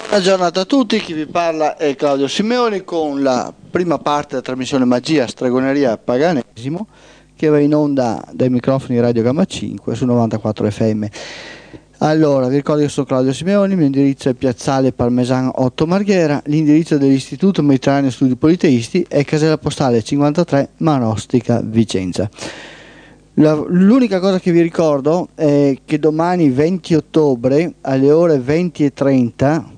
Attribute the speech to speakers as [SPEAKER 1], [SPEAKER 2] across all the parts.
[SPEAKER 1] Buona giornata a tutti, chi vi parla è Claudio Simeoni con la prima parte della trasmissione Magia, Stregoneria e Paganesimo che va in onda dai microfoni Radio Gamma 5 su 94 FM. Allora, vi ricordo che sono Claudio Simeoni, il mio indirizzo è Piazzale Parmesan 8 Marghera, l'indirizzo dell'Istituto Mediterraneo Studi Politeisti è casella postale 53 Marostica, Vicenza. L'unica cosa che vi ricordo è che domani 20 ottobre alle ore 20:30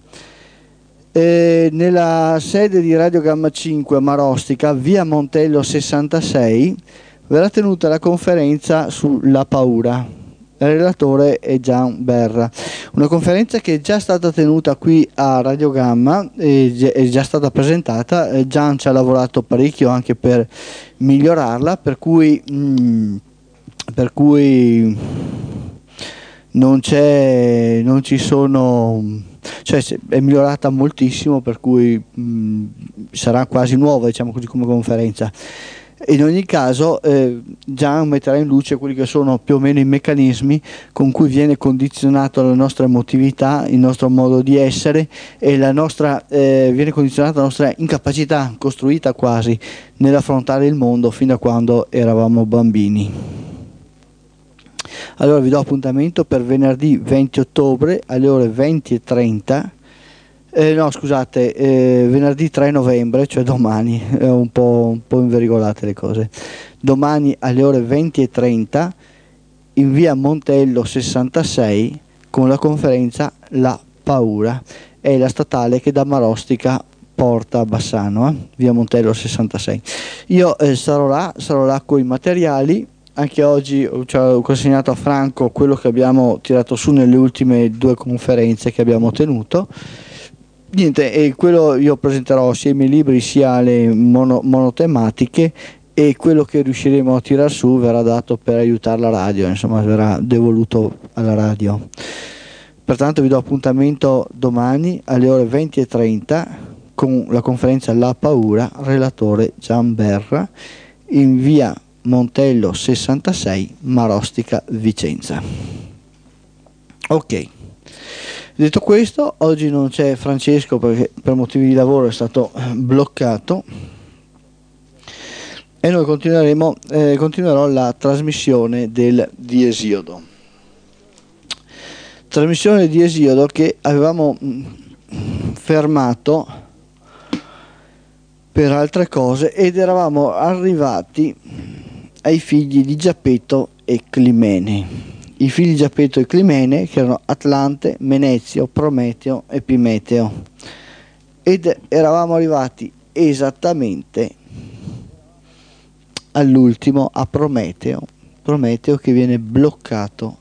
[SPEAKER 1] nella sede di Radio Gamma 5 a Marostica, via Montello 66, verrà tenuta la conferenza sulla paura. Il relatore è Gian Berra. Una conferenza che è già stata tenuta qui a Radio Gamma, è già stata presentata. Gian ci ha lavorato parecchio anche per migliorarla, per cui non ci sono, cioè è migliorata moltissimo, per cui sarà quasi nuova, diciamo così, come conferenza. In ogni caso Gian metterà in luce quelli che sono più o meno i meccanismi con cui viene condizionato la nostra emotività, il nostro modo di essere e viene condizionata la nostra incapacità, costruita quasi, nell'affrontare il mondo fin da quando eravamo bambini. Allora vi do appuntamento per venerdì 20 ottobre alle ore 20:30. Venerdì 3 novembre, cioè domani, è un po' inverigolate le cose. Domani alle ore 20:30 in via Montello 66 con la conferenza La Paura. È la statale che da Marostica porta a Bassano, via Montello 66. Io sarò là con i materiali. Anche oggi ho consegnato a Franco quello che abbiamo tirato su nelle ultime 2 conferenze che abbiamo tenuto. Niente, e quello io presenterò sia i miei libri sia le monotematiche, e quello che riusciremo a tirar su verrà dato per aiutare la radio, insomma verrà devoluto alla radio. Pertanto vi do appuntamento domani alle ore 20:30 con la conferenza La Paura, relatore Gian Berra, in via Montello 66 Marostica, Vicenza. Ok, detto questo, oggi non c'è Francesco perché per motivi di lavoro è stato bloccato, e noi continuerò la trasmissione di Esiodo che avevamo fermato per altre cose, ed eravamo arrivati ai figli di Giappetto e Climene. I figli di Giappetto e Climene, che erano Atlante, Menezio, Prometeo e Epimeteo, ed eravamo arrivati esattamente all'ultimo, a Prometeo che viene bloccato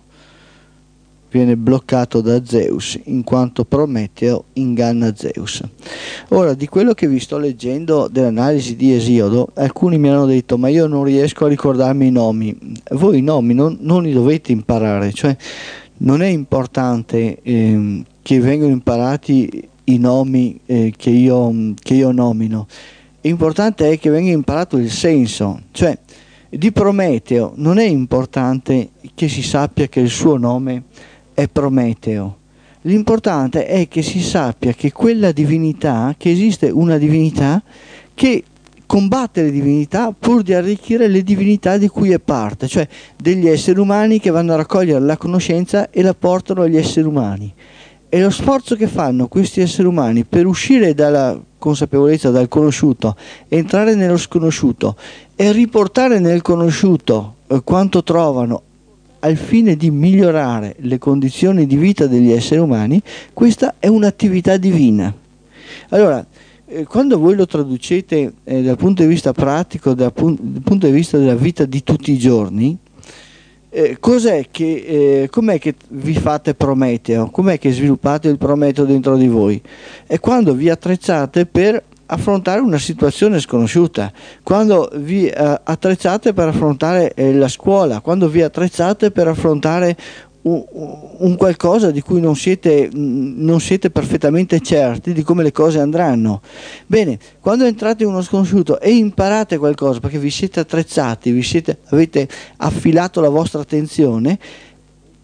[SPEAKER 1] da Zeus, in quanto Prometeo inganna Zeus. Ora, di quello che vi sto leggendo dell'analisi di Esiodo, alcuni mi hanno detto: ma io non riesco a ricordarmi i nomi. Voi i nomi non li dovete imparare, cioè non è importante che vengano imparati i nomi che io nomino. Importante è che venga imparato il senso, cioè di Prometeo non è importante che si sappia che il suo nome è Prometeo. L'importante è che si sappia che quella divinità, che esiste una divinità che combatte le divinità pur di arricchire le divinità di cui è parte, cioè degli esseri umani che vanno a raccogliere la conoscenza e la portano agli esseri umani. E lo sforzo che fanno questi esseri umani per uscire dalla consapevolezza, dal conosciuto, entrare nello sconosciuto e riportare nel conosciuto quanto trovano al fine di migliorare le condizioni di vita degli esseri umani, questa è un'attività divina. Allora, quando voi lo traducete dal punto di vista pratico, dal punto di vista della vita di tutti i giorni, com'è che vi fate Prometeo? Com'è che sviluppate il Prometeo dentro di voi? È quando vi attrezzate per affrontare una situazione sconosciuta, quando vi attrezzate per affrontare la scuola, quando vi attrezzate per affrontare un qualcosa di cui non siete perfettamente certi di come le cose andranno. Bene, quando entrate in uno sconosciuto e imparate qualcosa perché vi siete attrezzati, avete affilato la vostra attenzione,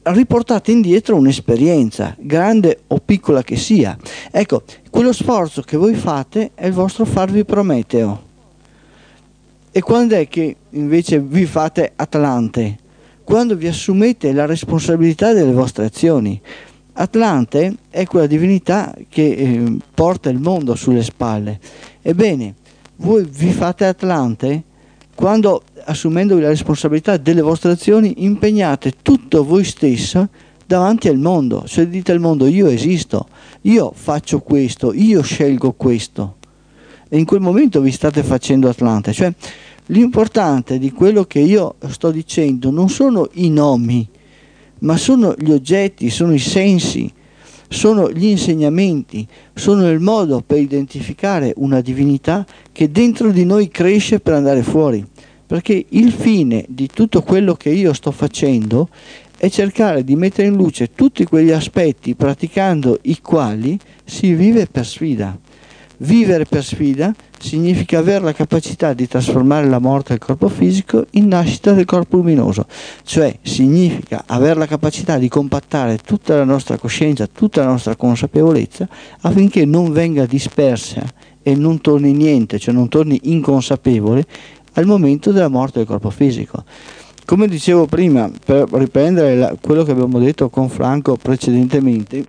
[SPEAKER 1] riportate indietro un'esperienza, grande o piccola che sia. Ecco, quello sforzo che voi fate è il vostro farvi Prometeo. E quando è che invece vi fate Atlante? Quando vi assumete la responsabilità delle vostre azioni. Atlante è quella divinità che porta il mondo sulle spalle. Ebbene, voi vi fate Atlante quando, assumendovi la responsabilità delle vostre azioni, impegnate tutto voi stesso davanti al mondo. Cioè dite al mondo: io esisto, io faccio questo, io scelgo questo. E in quel momento vi state facendo Atlante. Cioè l'importante di quello che io sto dicendo non sono i nomi, ma sono gli oggetti, sono i sensi, sono gli insegnamenti, sono il modo per identificare una divinità che dentro di noi cresce per andare fuori. Perché il fine di tutto quello che io sto facendo è cercare di mettere in luce tutti quegli aspetti praticando i quali si vive per sfida. Vivere per sfida significa avere la capacità di trasformare la morte del corpo fisico in nascita del corpo luminoso, cioè significa avere la capacità di compattare tutta la nostra coscienza, tutta la nostra consapevolezza affinché non venga dispersa e non torni niente, cioè non torni inconsapevole al momento della morte del corpo fisico. Come dicevo prima, per riprendere quello che abbiamo detto con Franco precedentemente,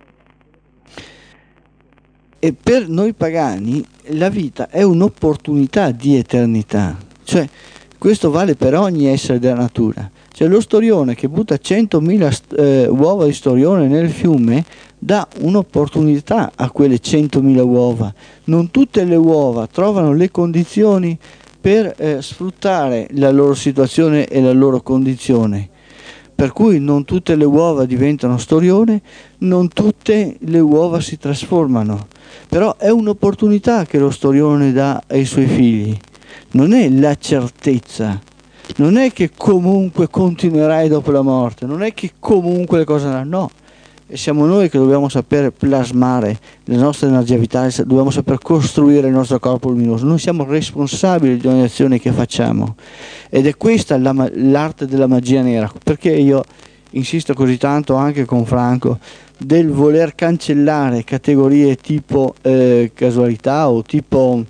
[SPEAKER 1] e per noi pagani la vita è un'opportunità di eternità, cioè questo vale per ogni essere della natura. Cioè lo storione che butta 100.000 uova di storione nel fiume dà un'opportunità a quelle 100.000 uova. Non tutte le uova trovano le condizioni per sfruttare la loro situazione e la loro condizione. Per cui non tutte le uova diventano storione, non tutte le uova si trasformano. Però è un'opportunità che lo storione dà ai suoi figli. Non è la certezza. Non è che comunque continuerai dopo la morte. Non è che comunque le cose andranno. No. E siamo noi che dobbiamo sapere plasmare la nostra energia vitale, dobbiamo saper costruire il nostro corpo luminoso. Noi siamo responsabili di ogni azione che facciamo. Ed è questa l'arte della magia nera. Perché io insisto così tanto anche con Franco del voler cancellare categorie tipo casualità o tipo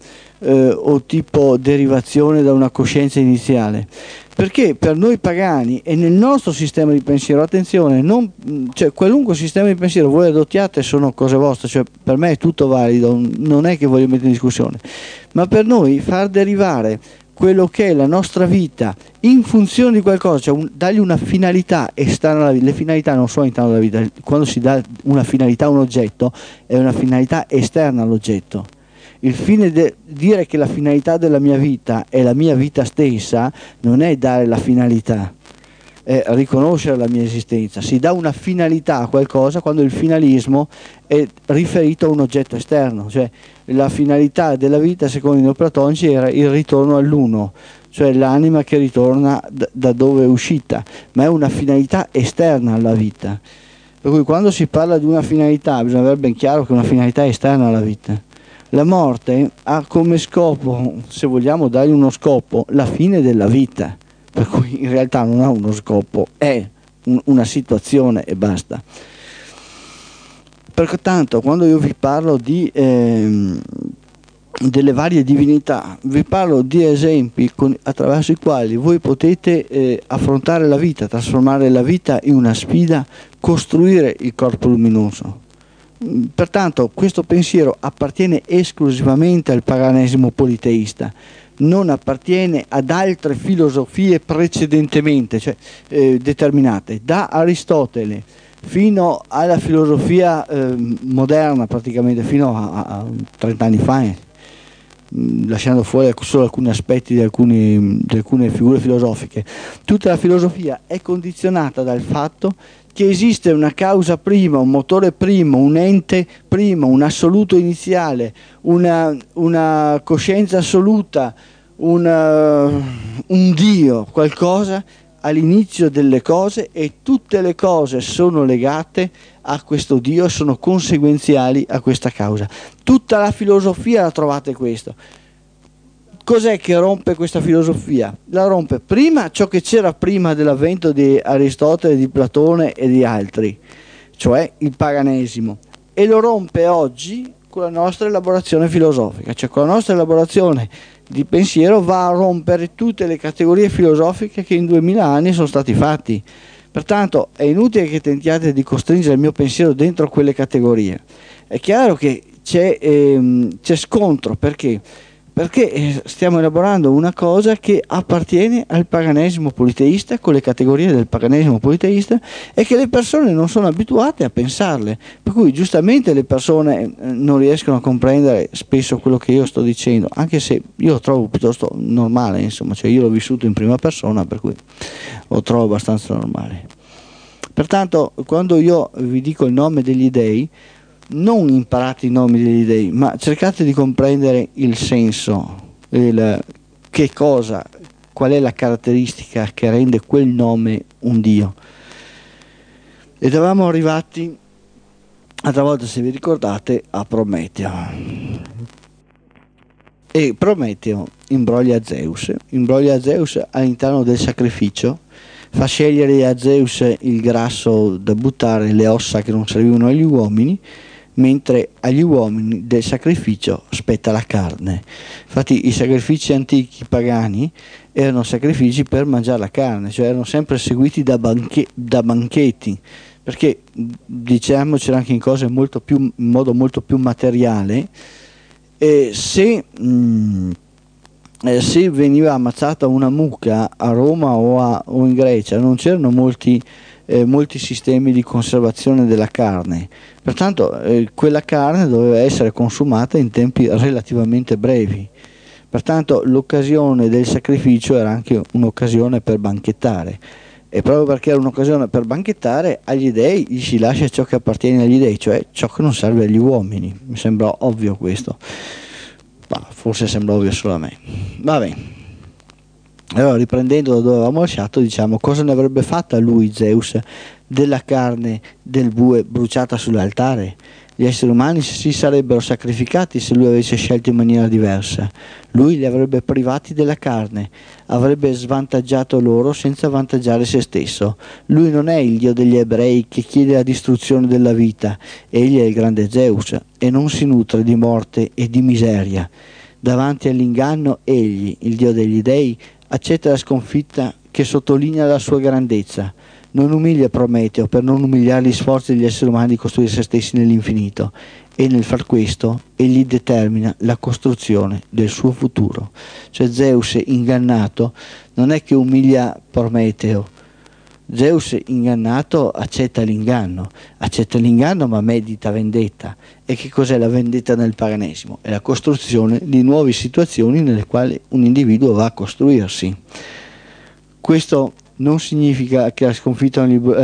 [SPEAKER 1] derivazione da una coscienza iniziale, perché per noi pagani e nel nostro sistema di pensiero, attenzione, cioè qualunque sistema di pensiero voi adottiate sono cose vostre, cioè per me è tutto valido, non è che voglio mettere in discussione, ma per noi far derivare quello che è la nostra vita in funzione di qualcosa, cioè dargli una finalità esterna alla vita. Le finalità non sono all'interno della vita, quando si dà una finalità a un oggetto è una finalità esterna all'oggetto. Il fine dire che la finalità della mia vita è la mia vita stessa non è dare la finalità, è riconoscere la mia esistenza. Si dà una finalità a qualcosa quando il finalismo è riferito a un oggetto esterno, cioè la finalità della vita secondo i neoplatonici era il ritorno all'uno, cioè l'anima che ritorna da dove è uscita, ma è una finalità esterna alla vita. Per cui quando si parla di una finalità bisogna avere ben chiaro che è una finalità esterna alla vita. La morte ha come scopo, se vogliamo dargli uno scopo, la fine della vita, per cui in realtà non ha uno scopo, è una situazione e basta. Pertanto quando io vi parlo delle varie divinità, vi parlo di esempi attraverso i quali voi potete affrontare la vita, trasformare la vita in una sfida, costruire il corpo luminoso. Pertanto questo pensiero appartiene esclusivamente al paganesimo politeista, non appartiene ad altre filosofie precedentemente, cioè determinate, da Aristotele fino alla filosofia moderna, praticamente fino a 30 anni fa, lasciando fuori solo alcuni aspetti di alcune figure filosofiche. Tutta la filosofia è condizionata dal fatto che esiste una causa prima, un motore primo, un ente primo, un assoluto iniziale, una coscienza assoluta, un Dio, qualcosa all'inizio delle cose, e tutte le cose sono legate a questo Dio e sono conseguenziali a questa causa. Tutta la filosofia la trovate questo. Cos'è che rompe questa filosofia? La rompe prima ciò che c'era prima dell'avvento di Aristotele, di Platone e di altri, cioè il paganesimo, e lo rompe oggi con la nostra elaborazione filosofica, cioè con la nostra elaborazione di pensiero va a rompere tutte le categorie filosofiche che in 2000 anni sono stati fatti. Pertanto è inutile che tentiate di costringere il mio pensiero dentro quelle categorie. È chiaro che c'è scontro, perché? Perché stiamo elaborando una cosa che appartiene al paganesimo politeista, con le categorie del paganesimo politeista, e che le persone non sono abituate a pensarle, per cui giustamente le persone non riescono a comprendere spesso quello che io sto dicendo, anche se io lo trovo piuttosto normale, insomma, cioè io l'ho vissuto in prima persona, per cui lo trovo abbastanza normale. Pertanto, quando io vi dico il nome degli dei, non imparate i nomi degli dei, ma cercate di comprendere il senso, che cosa, qual è la caratteristica che rende quel nome un dio. Ed eravamo arrivati, altra volta, se vi ricordate, a Prometeo. E Prometeo imbroglia Zeus all'interno del sacrificio, fa scegliere a Zeus il grasso da buttare, le ossa che non servivano agli uomini, mentre agli uomini del sacrificio spetta la carne. Infatti i sacrifici antichi pagani erano sacrifici per mangiare la carne, cioè erano sempre seguiti da banchetti, perché diciamocelo anche in cose in modo molto più materiale, se veniva ammazzata una mucca a Roma o in Grecia, non c'erano molti sistemi di conservazione della carne, pertanto quella carne doveva essere consumata in tempi relativamente brevi, pertanto l'occasione del sacrificio era anche un'occasione per banchettare, e proprio perché era un'occasione per banchettare, agli dei gli si lascia ciò che appartiene agli dei, cioè ciò che non serve agli uomini. Mi sembra ovvio questo, ma forse sembra ovvio solo a me. Va bene. Allora, riprendendo da dove avevamo lasciato, diciamo, cosa ne avrebbe fatta lui, Zeus, della carne del bue bruciata sull'altare? Gli esseri umani si sarebbero sacrificati se lui avesse scelto in maniera diversa. Lui li avrebbe privati della carne, avrebbe svantaggiato loro senza avvantaggiare se stesso. Lui non è il Dio degli ebrei che chiede la distruzione della vita, egli è il grande Zeus e non si nutre di morte e di miseria. Davanti all'inganno egli, il Dio degli dei, accetta la sconfitta che sottolinea la sua grandezza. Non umilia Prometeo per non umiliare gli sforzi degli esseri umani di costruire se stessi nell'infinito, e nel far questo egli determina la costruzione del suo futuro. Cioè Zeus ingannato non è che umilia Prometeo, Zeus ingannato accetta l'inganno ma medita vendetta. E che cos'è la vendetta nel paganesimo? È la costruzione di nuove situazioni nelle quali un individuo va a costruirsi. Questo non significa che la sconfitta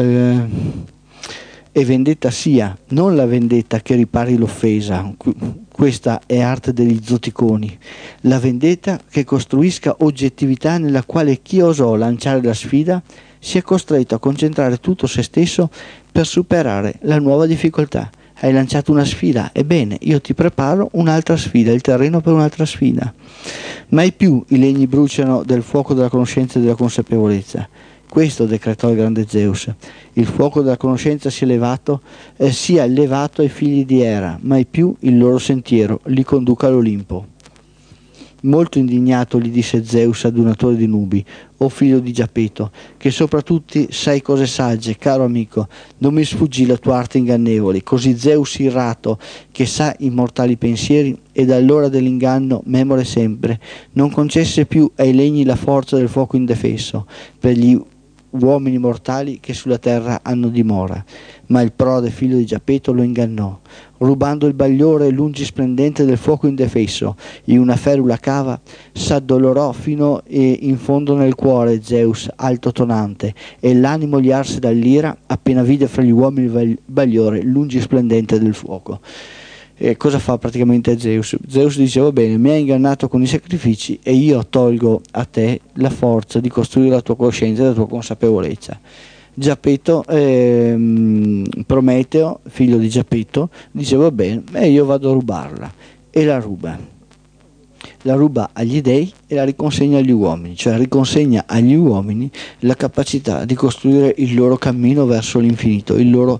[SPEAKER 1] e vendetta sia non la vendetta che ripari l'offesa, questa è arte degli zoticoni, la vendetta che costruisca oggettività nella quale chi osò lanciare la sfida sia costretto a concentrare tutto se stesso per superare la nuova difficoltà. Hai lanciato una sfida, ebbene io ti preparo un'altra sfida, il terreno per un'altra sfida. Mai più i legni bruciano del fuoco della conoscenza e della consapevolezza. Questo decretò il grande Zeus. Il fuoco della conoscenza sia levato ai figli di Era, mai più il loro sentiero li conduca all'Olimpo. Molto indignato gli disse Zeus, adunatore di nubi: o figlio di Giapeto, che sopra tutti sai cose sagge, caro amico, non mi sfuggì la tua arte ingannevole. Così Zeus irrato, che sa i mortali pensieri, e dall'ora dell'inganno memore sempre, non concesse più ai legni la forza del fuoco indefesso per gli uomini mortali che sulla terra hanno dimora. Ma il prode figlio di Giapeto lo ingannò, rubando il bagliore lungi splendente del fuoco indefesso, in una ferula cava s'addolorò fino in fondo nel cuore Zeus alto tonante, e l'animo gli arse dall'ira appena vide fra gli uomini il bagliore lungi splendente del fuoco. E cosa fa praticamente Zeus? Zeus dice: va bene, mi hai ingannato con i sacrifici e io tolgo a te la forza di costruire la tua coscienza e la tua consapevolezza. Giapeto, Prometeo, figlio di Giapeto, dice: va bene, io vado a rubarla, e la ruba. la ruba agli dei e la riconsegna agli uomini, cioè riconsegna agli uomini la capacità di costruire il loro cammino verso l'infinito,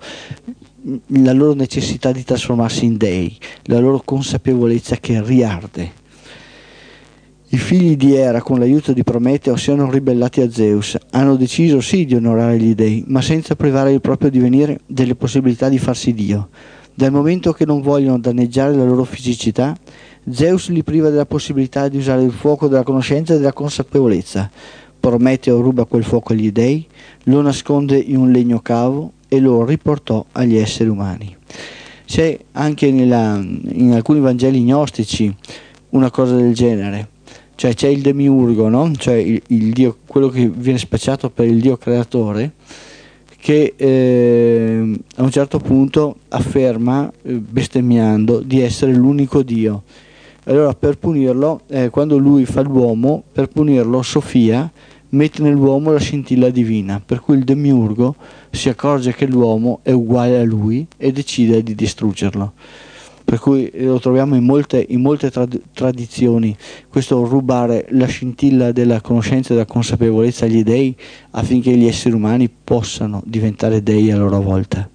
[SPEAKER 1] la loro necessità di trasformarsi in dei, la loro consapevolezza che riarde. I figli di Era, con l'aiuto di Prometeo, si erano ribellati a Zeus. Hanno deciso sì di onorare gli dei, ma senza privare il proprio divenire delle possibilità di farsi Dio. Dal momento che non vogliono danneggiare la loro fisicità, Zeus li priva della possibilità di usare il fuoco della conoscenza e della consapevolezza. Prometeo ruba quel fuoco agli dei, lo nasconde in un legno cavo e lo riportò agli esseri umani. C'è anche in alcuni Vangeli gnostici una cosa del genere. Cioè c'è il demiurgo, no? Cioè il dio, quello che viene spacciato per il dio creatore, che a un certo punto afferma, bestemmiando, di essere l'unico dio. Allora per punirlo, quando lui fa l'uomo, per punirlo Sofia mette nell'uomo la scintilla divina, per cui il demiurgo si accorge che l'uomo è uguale a lui e decide di distruggerlo. Per cui lo troviamo in molte tradizioni, questo rubare la scintilla della conoscenza e della consapevolezza agli dei affinché gli esseri umani possano diventare dei a loro volta.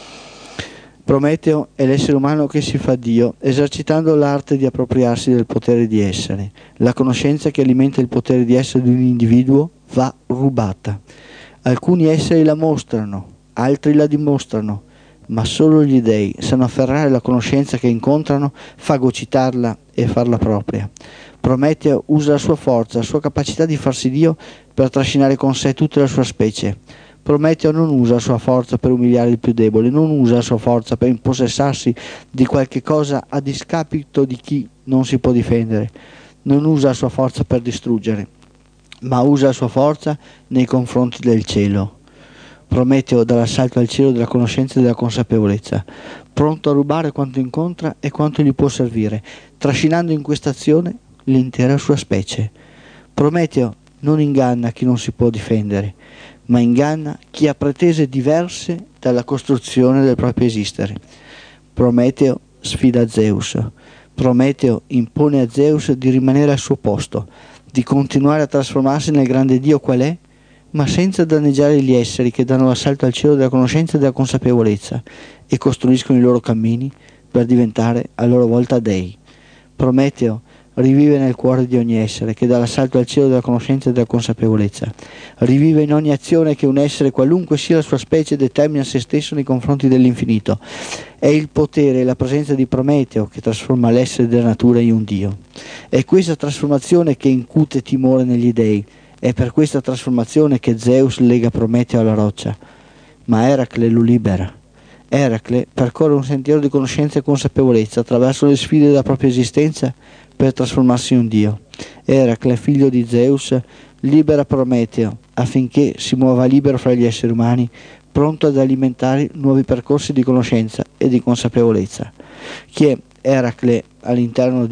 [SPEAKER 1] Prometeo è l'essere umano che si fa Dio, esercitando l'arte di appropriarsi del potere di essere. La conoscenza che alimenta il potere di essere di un individuo va rubata. Alcuni esseri la mostrano, altri la dimostrano, ma solo gli dei sanno afferrare la conoscenza che incontrano, fagocitarla e farla propria. Prometeo usa la sua forza, la sua capacità di farsi Dio per trascinare con sé tutta la sua specie. Prometeo non usa la sua forza per umiliare il più debole, non usa la sua forza per impossessarsi di qualche cosa a discapito di chi non si può difendere, non usa la sua forza per distruggere, ma usa la sua forza nei confronti del cielo. Prometeo dà l'assalto al cielo della conoscenza e della consapevolezza, pronto a rubare quanto incontra e quanto gli può servire, trascinando in questa azione l'intera sua specie. Prometeo non inganna chi non si può difendere, ma inganna chi ha pretese diverse dalla costruzione del proprio esistere. Prometeo sfida Zeus. Prometeo impone a Zeus di rimanere al suo posto, di continuare a trasformarsi nel grande Dio qual è, ma senza danneggiare gli esseri che danno l'assalto al cielo della conoscenza e della consapevolezza e costruiscono i loro cammini per diventare a loro volta dei. Prometeo rivive nel cuore di ogni essere che dà l'assalto al cielo della conoscenza e della consapevolezza. Rivive in ogni azione che un essere, qualunque sia la sua specie, determina se stesso nei confronti dell'infinito. È il potere e la presenza di Prometeo che trasforma l'essere della natura in un Dio. È questa trasformazione che incute timore negli dei. È per questa trasformazione che Zeus lega Prometeo alla roccia, ma Eracle lo libera. Eracle percorre un sentiero di conoscenza e consapevolezza attraverso le sfide della propria esistenza per trasformarsi in un dio. Eracle, figlio di Zeus, libera Prometeo affinché si muova libero fra gli esseri umani, pronto ad alimentare nuovi percorsi di conoscenza e di consapevolezza. Chi è Eracle all'interno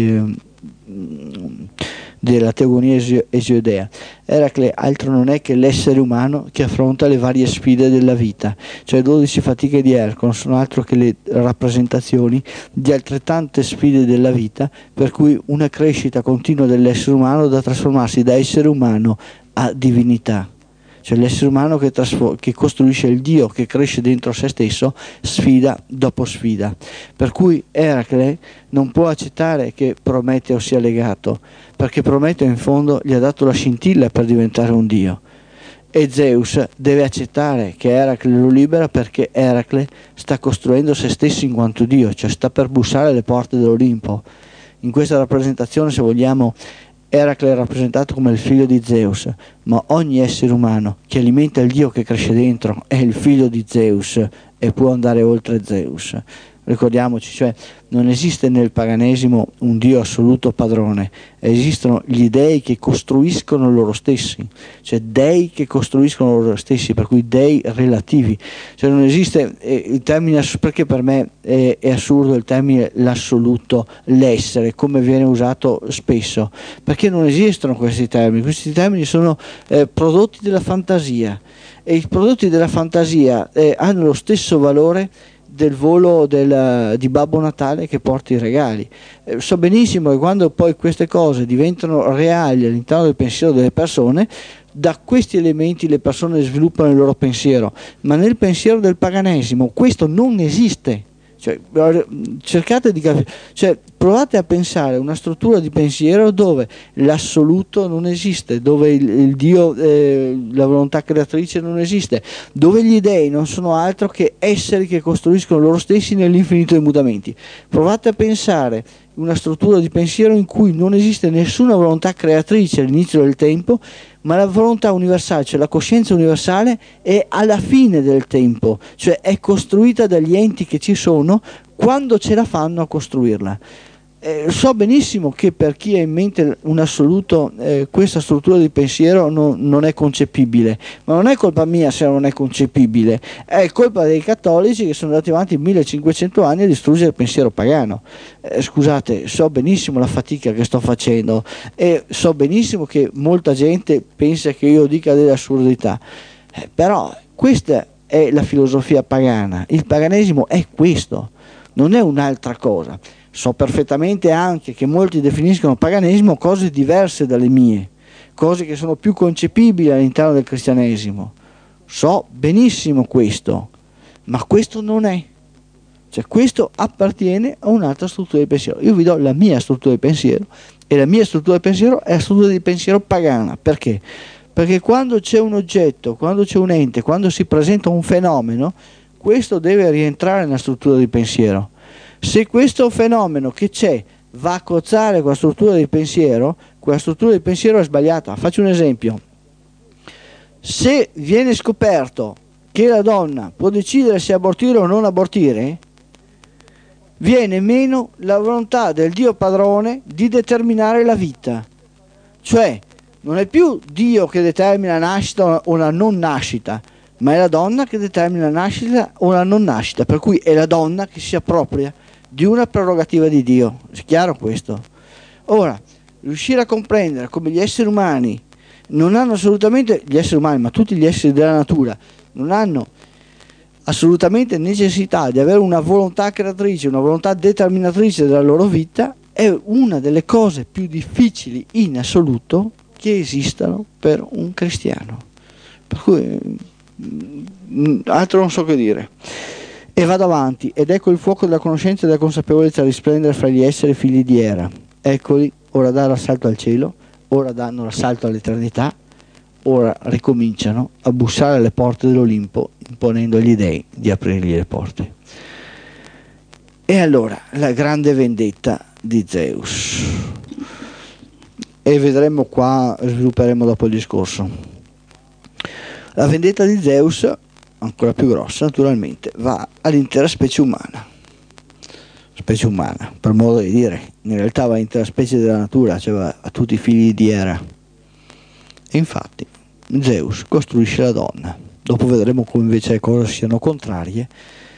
[SPEAKER 1] della teogonia esiodea? Eracle altro non è che l'essere umano che affronta le varie sfide della vita, cioè 12 fatiche di Ercole sono altro che le rappresentazioni di altrettante sfide della vita, per cui una crescita continua dell'essere umano da trasformarsi da essere umano a divinità. Cioè l'essere umano che costruisce il Dio, che cresce dentro se stesso, sfida dopo sfida. Per cui Eracle non può accettare che Prometeo sia legato, perché Prometeo in fondo gli ha dato la scintilla per diventare un Dio. E Zeus deve accettare che Eracle lo libera, perché Eracle sta costruendo se stesso in quanto Dio, cioè sta per bussare alle porte dell'Olimpo. In questa rappresentazione, se vogliamo, Eracle è rappresentato come il figlio di Zeus, ma ogni essere umano che alimenta il Dio che cresce dentro è il figlio di Zeus e può andare oltre Zeus. Ricordiamoci, cioè non esiste nel paganesimo un Dio assoluto padrone, esistono gli dei che costruiscono loro stessi, cioè dei che costruiscono loro stessi, per cui dei relativi, cioè non esiste il termine, perché per me è assurdo il termine l'assoluto, l'essere, come viene usato spesso, perché non esistono questi termini sono prodotti della fantasia, e i prodotti della fantasia hanno lo stesso valore del volo di Babbo Natale che porta i regali. So benissimo che quando poi queste cose diventano reali all'interno del pensiero delle persone, da questi elementi le persone sviluppano il loro pensiero, ma nel pensiero del paganesimo questo non esiste. Cioè, cercate di capire, cioè, provate a pensare una struttura di pensiero dove l'assoluto non esiste, dove il Dio, la volontà creatrice non esiste, dove gli dei non sono altro che esseri che costruiscono loro stessi nell'infinito dei mutamenti. Provate a pensare una struttura di pensiero in cui non esiste nessuna volontà creatrice all'inizio del tempo, ma la volontà universale, cioè la coscienza universale, è alla fine del tempo, cioè è costruita dagli enti che ci sono quando ce la fanno a costruirla. So benissimo che per chi ha in mente un assoluto, questa struttura di pensiero non è concepibile, ma non è colpa mia se non è concepibile, è colpa dei cattolici che sono andati avanti 1500 anni a distruggere il pensiero pagano. Scusate, so benissimo la fatica che sto facendo e so benissimo che molta gente pensa che io dica delle assurdità, però questa è la filosofia pagana, il paganesimo è questo, non è un'altra cosa. So perfettamente anche che molti definiscono paganesimo cose diverse dalle mie, cose che sono più concepibili all'interno del cristianesimo. So benissimo questo, ma questo non è. Cioè questo appartiene a un'altra struttura di pensiero. Io vi do la mia struttura di pensiero e la mia struttura di pensiero è la struttura di pensiero pagana. Perché? Perché quando c'è un oggetto, quando c'è un ente, quando si presenta un fenomeno, questo deve rientrare nella struttura di pensiero. Se questo fenomeno che c'è va a cozzare con la struttura di pensiero, quella struttura di pensiero è sbagliata. Faccio un esempio. Se viene scoperto che la donna può decidere se abortire o non abortire, viene meno la volontà del Dio padrone di determinare la vita. Cioè, non è più Dio che determina la nascita o la non nascita, ma è la donna che determina la nascita o la non nascita, per cui è la donna che si appropria di una prerogativa di Dio. È chiaro questo? Ora, riuscire a comprendere come gli esseri umani non hanno assolutamente, gli esseri umani, ma tutti gli esseri della natura, non hanno assolutamente necessità di avere una volontà creatrice, una volontà determinatrice della loro vita, è una delle cose più difficili in assoluto che esistano per un cristiano. Per cui altro non so che dire. E vado avanti, ed ecco il fuoco della conoscenza e della consapevolezza risplendere fra gli esseri figli di Era. Eccoli, ora danno l'assalto al cielo, ora danno l'assalto all'eternità, ora ricominciano a bussare alle porte dell'Olimpo, imponendo agli dei di aprirgli le porte. E allora, la grande vendetta di Zeus. E vedremo qua, svilupperemo dopo il discorso. La vendetta di Zeus, ancora più grossa naturalmente, va all'intera specie umana, per modo di dire, in realtà va all'intera specie della natura, cioè va a tutti i figli di Era. E infatti Zeus costruisce la donna, dopo vedremo come invece le cose siano contrarie,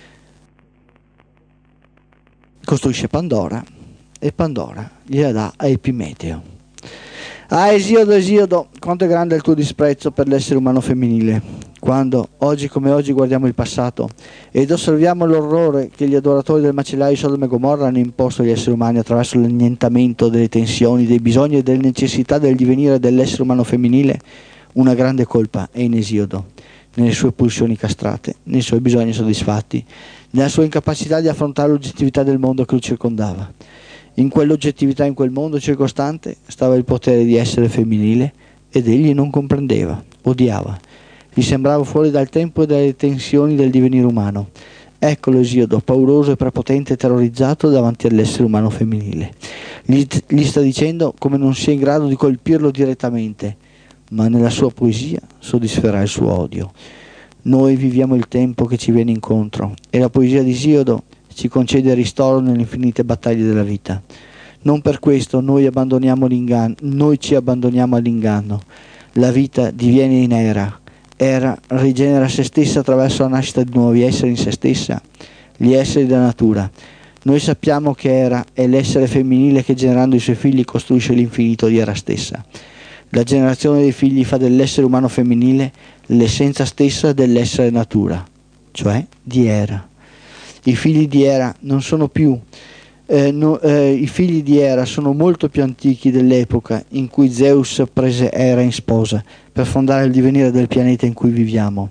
[SPEAKER 1] costruisce Pandora e Pandora gliela dà a Epimeteo. Ah, Esiodo, quanto è grande il tuo disprezzo per l'essere umano femminile, quando, oggi come oggi, guardiamo il passato ed osserviamo l'orrore che gli adoratori del macellaio Sodoma e Gomorra hanno imposto agli esseri umani attraverso l'annientamento delle tensioni, dei bisogni e delle necessità del divenire dell'essere umano femminile, una grande colpa è in Esiodo, nelle sue pulsioni castrate, nei suoi bisogni soddisfatti, nella sua incapacità di affrontare l'oggettività del mondo che lo circondava. In quell'oggettività, in quel mondo circostante, stava il potere di essere femminile ed egli non comprendeva, odiava. Gli sembrava fuori dal tempo e dalle tensioni del divenire umano. Eccolo Esiodo, pauroso e prepotente e terrorizzato davanti all'essere umano femminile. Gli sta dicendo come non sia in grado di colpirlo direttamente, ma nella sua poesia soddisferà il suo odio. Noi viviamo il tempo che ci viene incontro e la poesia di Esiodo ci concede ristoro nelle infinite battaglie della vita. Non per questo noi ci abbandoniamo all'inganno. La vita diviene in Era. Era rigenera se stessa attraverso la nascita di nuovi esseri in se stessa, gli esseri della natura. Noi sappiamo che Era è l'essere femminile che generando i suoi figli costruisce l'infinito di Era stessa. La generazione dei figli fa dell'essere umano femminile l'essenza stessa dell'essere natura, cioè di Era. I figli di Era non sono più i figli di Era sono molto più antichi dell'epoca in cui Zeus prese Era in sposa per fondare il divenire del pianeta in cui viviamo.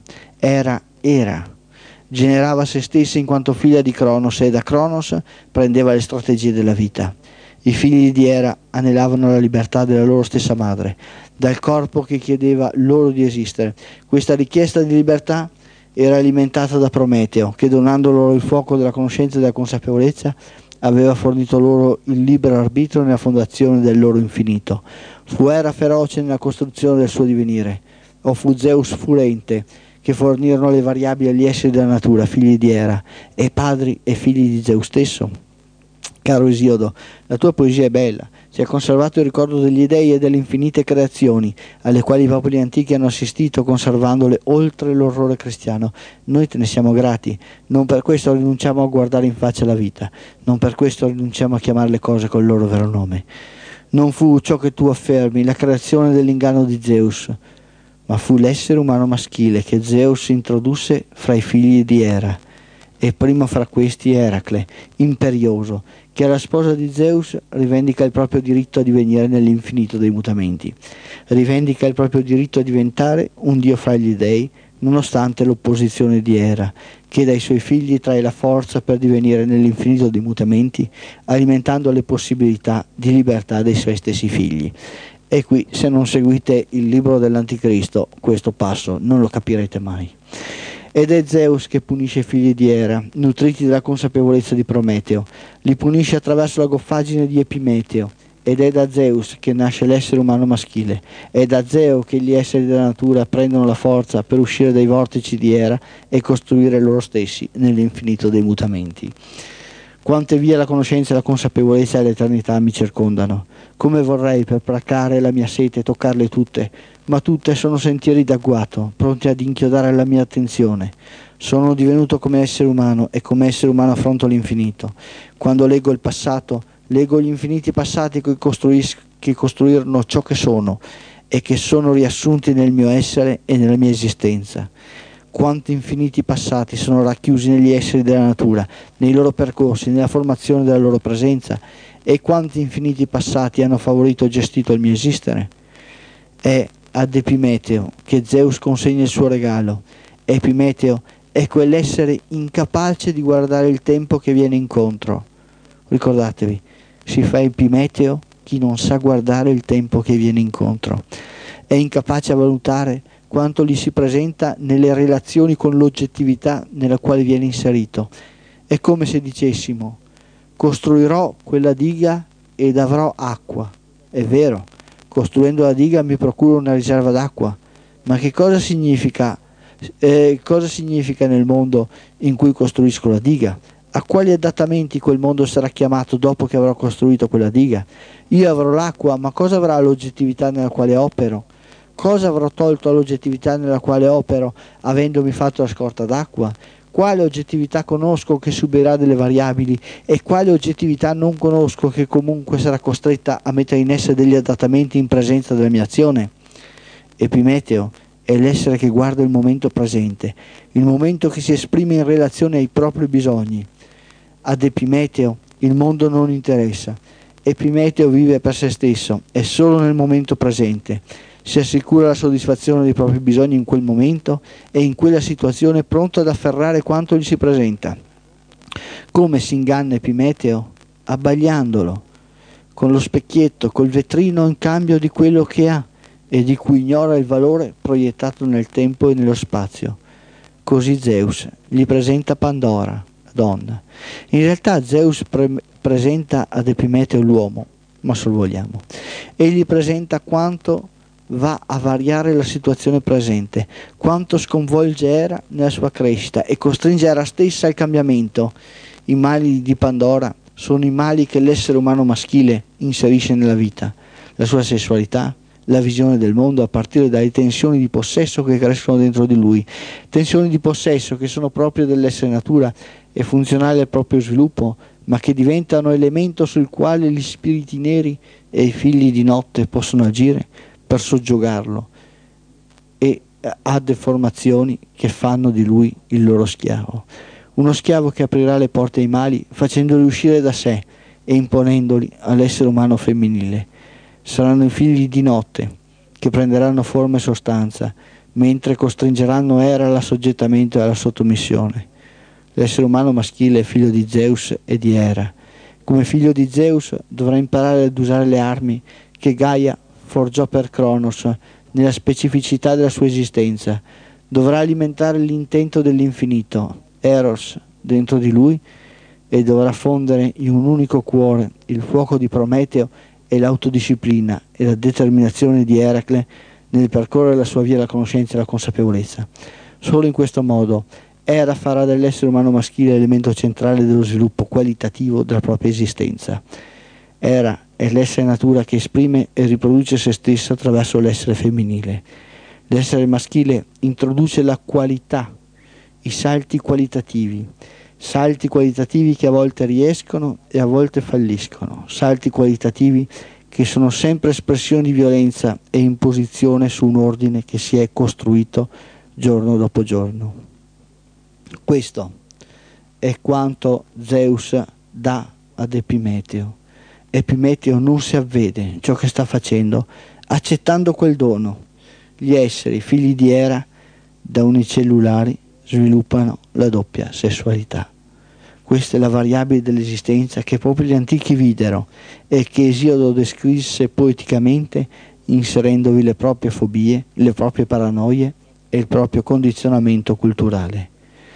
[SPEAKER 1] Era, generava se stessa in quanto figlia di Cronos e da Cronos prendeva le strategie della vita. I figli di Era anelavano la libertà della loro stessa madre, dal corpo che chiedeva loro di esistere. Questa richiesta di libertà era alimentata da Prometeo, che donando loro il fuoco della conoscenza e della consapevolezza aveva fornito loro il libero arbitrio nella fondazione del loro infinito. Fu Era feroce nella costruzione del suo divenire, o fu Zeus furente, che fornirono le variabili agli esseri della natura, figli di Era, e padri e figli di Zeus stesso? Caro Esiodo, la tua poesia è bella, si è conservato il ricordo degli dei e delle infinite creazioni alle quali i popoli antichi hanno assistito, conservandole oltre l'orrore cristiano. Noi te ne siamo grati, non per questo rinunciamo a guardare in faccia la vita, non per questo rinunciamo a chiamare le cose col loro vero nome. Non fu ciò che tu affermi, la creazione dell'inganno di Zeus, ma fu l'essere umano maschile che Zeus introdusse fra i figli di Era, e primo fra questi Eracle, imperioso, che alla sposa di Zeus rivendica il proprio diritto a divenire nell'infinito dei mutamenti, rivendica il proprio diritto a diventare un dio fra gli dei, nonostante l'opposizione di Era, che dai suoi figli trae la forza per divenire nell'infinito dei mutamenti, alimentando le possibilità di libertà dei suoi stessi figli. E qui, se non seguite il libro dell'Anticristo, questo passo non lo capirete mai. Ed è Zeus che punisce i figli di Era, nutriti dalla consapevolezza di Prometeo. Li punisce attraverso la goffaggine di Epimeteo. Ed è da Zeus che nasce l'essere umano maschile. È da Zeo che gli esseri della natura prendono la forza per uscire dai vortici di Era e costruire loro stessi nell'infinito dei mutamenti. Quante vie la conoscenza, la consapevolezza e l'eternità mi circondano. Come vorrei per placare la mia sete e toccarle tutte, ma tutte sono sentieri d'agguato, pronti ad inchiodare la mia attenzione. Sono divenuto come essere umano e come essere umano affronto l'infinito. Quando leggo il passato, leggo gli infiniti passati che costruirono ciò che sono e che sono riassunti nel mio essere e nella mia esistenza. Quanti infiniti passati sono racchiusi negli esseri della natura, nei loro percorsi, nella formazione della loro presenza, e quanti infiniti passati hanno favorito e gestito il mio esistere? È ad Epimeteo che Zeus consegna il suo regalo. Epimeteo è quell'essere incapace di guardare il tempo che viene incontro. Ricordatevi, si fa Epimeteo chi non sa guardare il tempo che viene incontro. È incapace a valutare quanto gli si presenta nelle relazioni con l'oggettività nella quale viene inserito. È come se dicessimo: costruirò quella diga ed avrò acqua. È vero, costruendo la diga mi procuro una riserva d'acqua, ma che cosa significa nel mondo in cui costruisco la diga? A quali adattamenti quel mondo sarà chiamato dopo che avrò costruito quella diga? Io avrò l'acqua, ma cosa avrà l'oggettività nella quale opero? Cosa avrò tolto all'oggettività nella quale opero, avendomi fatto la scorta d'acqua? Quale oggettività conosco che subirà delle variabili e quale oggettività non conosco che comunque sarà costretta a mettere in essere degli adattamenti in presenza della mia azione? Epimeteo è l'essere che guarda il momento presente, il momento che si esprime in relazione ai propri bisogni. Ad Epimeteo il mondo non interessa. Epimeteo vive per se stesso, è solo nel momento presente. Si assicura la soddisfazione dei propri bisogni in quel momento e in quella situazione pronto ad afferrare quanto gli si presenta. Come si inganna Epimeteo? Abbagliandolo, con lo specchietto, col vetrino in cambio di quello che ha e di cui ignora il valore proiettato nel tempo e nello spazio. Così Zeus gli presenta Pandora, la donna. In realtà Zeus presenta ad Epimeteo l'uomo, ma sorvoliamo. Egli presenta quanto va a variare la situazione presente, quanto sconvolge Era nella sua crescita e costringe Era stessa al cambiamento. I mali di Pandora sono i mali che l'essere umano maschile inserisce nella vita, la sua sessualità, la visione del mondo a partire dalle tensioni di possesso che crescono dentro di lui, tensioni di possesso che sono proprie dell'essere natura e funzionali al proprio sviluppo, ma che diventano elemento sul quale gli spiriti neri e i figli di notte possono agire per soggiogarlo e ha deformazioni che fanno di lui il loro schiavo. uno schiavo che aprirà le porte ai mali facendoli uscire da sé e imponendoli all'essere umano femminile. Saranno i figli di notte che prenderanno forma e sostanza, mentre costringeranno Era all'assoggettamento e alla sottomissione. L'essere umano maschile è figlio di Zeus e di Era. Come figlio di Zeus dovrà imparare ad usare le armi che Gaia forgiò per Cronos nella specificità della sua esistenza. Dovrà alimentare l'intento dell'infinito, Eros, dentro di lui, e dovrà fondere in un unico cuore il fuoco di Prometeo e l'autodisciplina e la determinazione di Eracle nel percorrere la sua via alla conoscenza e alla consapevolezza. Solo in questo modo Era farà dell'essere umano maschile l'elemento centrale dello sviluppo qualitativo della propria esistenza. Era è l'essere natura che esprime e riproduce se stessa attraverso l'essere femminile. L'essere maschile introduce la qualità, i salti qualitativi che a volte riescono e a volte falliscono, salti qualitativi che sono sempre espressione di violenza e imposizione su un ordine che si è costruito giorno dopo giorno. Questo è quanto Zeus dà ad Epimeteo. Epimeteo non si avvede ciò che sta facendo, accettando quel dono. Gli esseri, figli di Era, da unicellulari, sviluppano la doppia sessualità. Questa è la variabile dell'esistenza che proprio gli antichi videro e che Esiodo descrisse poeticamente inserendovi le proprie fobie, le proprie paranoie e il proprio condizionamento culturale.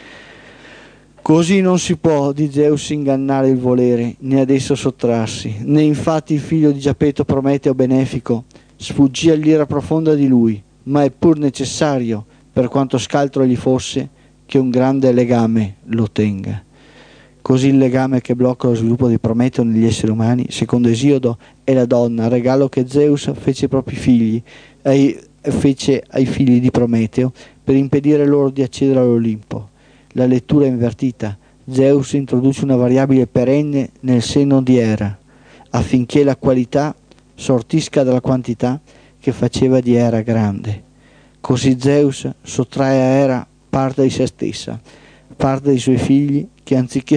[SPEAKER 1] Così non si può di Zeus ingannare il volere, né ad esso sottrarsi, né infatti il figlio di Giapeto Prometeo benefico sfuggì all'ira profonda di lui, ma è pur necessario, per quanto scaltro gli fosse, che un grande legame lo tenga. Così il legame che blocca lo sviluppo di Prometeo negli esseri umani, secondo Esiodo, è la donna, regalo che Zeus fece ai propri figli, fece ai figli di Prometeo, per impedire loro di accedere all'Olimpo. La lettura è invertita. Zeus introduce una variabile perenne nel seno di Era, affinché la qualità sortisca dalla quantità che faceva di Era grande. Così Zeus sottrae a Era parte di se stessa, parte dei suoi figli che anziché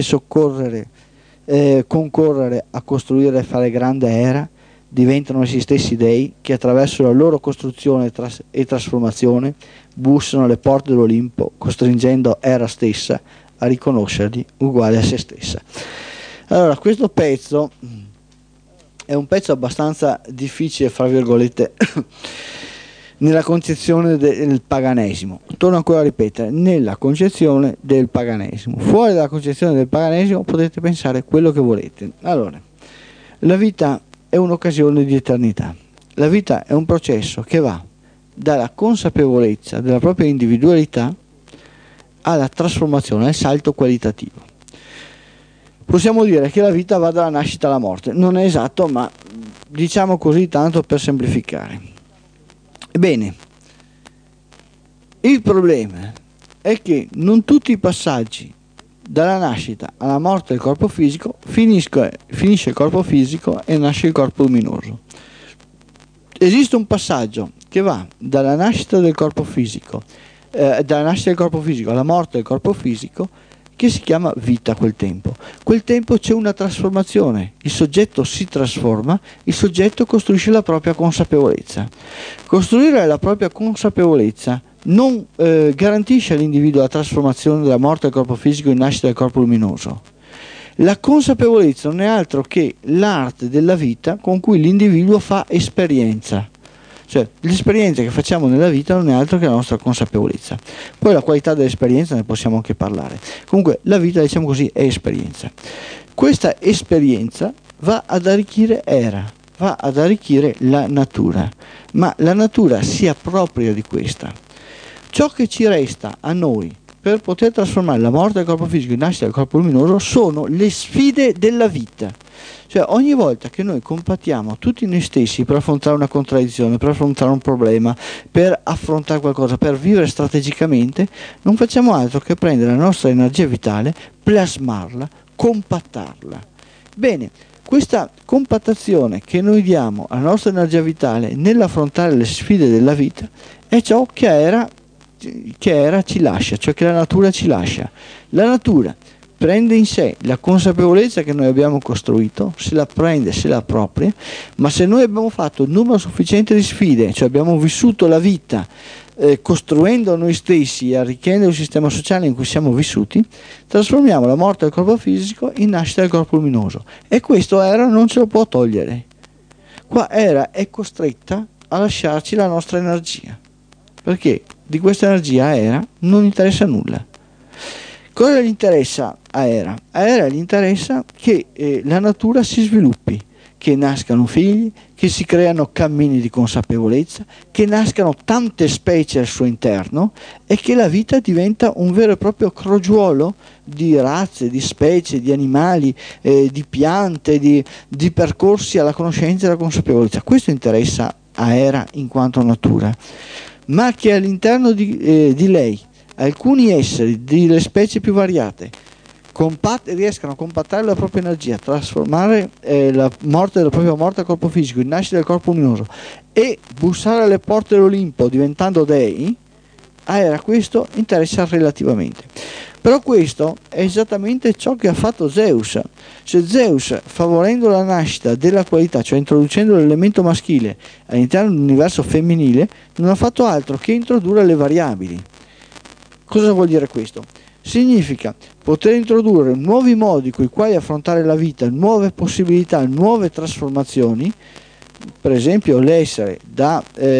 [SPEAKER 1] concorrere a costruire e fare grande Era, diventano essi stessi dei che attraverso la loro costruzione e trasformazione bussano alle porte dell'Olimpo, costringendo Era stessa a riconoscerli uguali a se stessa. Allora, questo pezzo è un pezzo abbastanza difficile, fra virgolette, nella concezione del paganesimo. Torno ancora a ripetere, nella concezione del paganesimo. Fuori dalla concezione del paganesimo potete pensare quello che volete. Allora, la vita è un'occasione di eternità. La vita è un processo che va dalla consapevolezza della propria individualità alla trasformazione, al salto qualitativo. Possiamo dire che la vita va dalla nascita alla morte. Non è esatto, ma diciamo così tanto per semplificare. Bene, il problema è che non tutti i passaggi dalla nascita alla morte del corpo fisico finisce il corpo fisico e nasce il corpo luminoso. Esiste un passaggio che va dalla nascita del corpo fisico alla morte del corpo fisico, che si chiama vita. Quel tempo c'è una trasformazione, il soggetto si trasforma, il soggetto costruisce la propria consapevolezza. Costruire la propria consapevolezza non garantisce all'individuo la trasformazione della morte del corpo fisico in nascita del corpo luminoso. La consapevolezza non è altro che l'arte della vita con cui l'individuo fa esperienza. Cioè, l'esperienza che facciamo nella vita non è altro che la nostra consapevolezza. Poi la qualità dell'esperienza ne possiamo anche parlare. Comunque la vita, diciamo così, è esperienza. Questa esperienza va ad arricchire Era, va ad arricchire la natura, ma la natura si appropria di questa. Ciò che ci resta a noi per poter trasformare la morte del corpo fisico in nascita del corpo luminoso sono le sfide della vita. Cioè, ogni volta che noi compattiamo tutti noi stessi per affrontare una contraddizione, per affrontare un problema, per affrontare qualcosa, per vivere strategicamente, non facciamo altro che prendere la nostra energia vitale, plasmarla, compattarla. Bene, questa compattazione che noi diamo alla nostra energia vitale nell'affrontare le sfide della vita è ciò che Era che era ci lascia, cioè che la natura ci lascia. La natura prende in sé la consapevolezza che noi abbiamo costruito, se la prende, se la appropria, ma se noi abbiamo fatto un numero sufficiente di sfide, cioè abbiamo vissuto la vita costruendo noi stessi e arricchendo il sistema sociale in cui siamo vissuti, trasformiamo la morte del corpo fisico in nascita del corpo luminoso. E questo Era non ce lo può togliere. Qua Era è costretta a lasciarci la nostra energia, perché di questa energia a Era non interessa nulla. Cosa gli interessa a Era? A Era gli interessa che la natura si sviluppi, che nascano figli, che si creano cammini di consapevolezza, che nascano tante specie al suo interno e che la vita diventa un vero e proprio crogiuolo di razze, di specie, di animali, di piante, di percorsi alla conoscenza e alla consapevolezza. Questo interessa a Era in quanto natura, ma che all'interno di lei alcuni esseri delle specie più variate riescano a compattare la propria energia, trasformare la morte della propria morte al corpo fisico in nascita del corpo luminoso e bussare alle porte dell'Olimpo diventando dei, a Era questo interessa relativamente. Però questo è esattamente ciò che ha fatto Zeus. Cioè Zeus, favorendo la nascita della qualità, cioè introducendo l'elemento maschile all'interno dell'universo femminile, non ha fatto altro che introdurre le variabili. Cosa vuol dire questo? Significa poter introdurre nuovi modi con i quali affrontare la vita, nuove possibilità, nuove trasformazioni, per esempio l'essere dal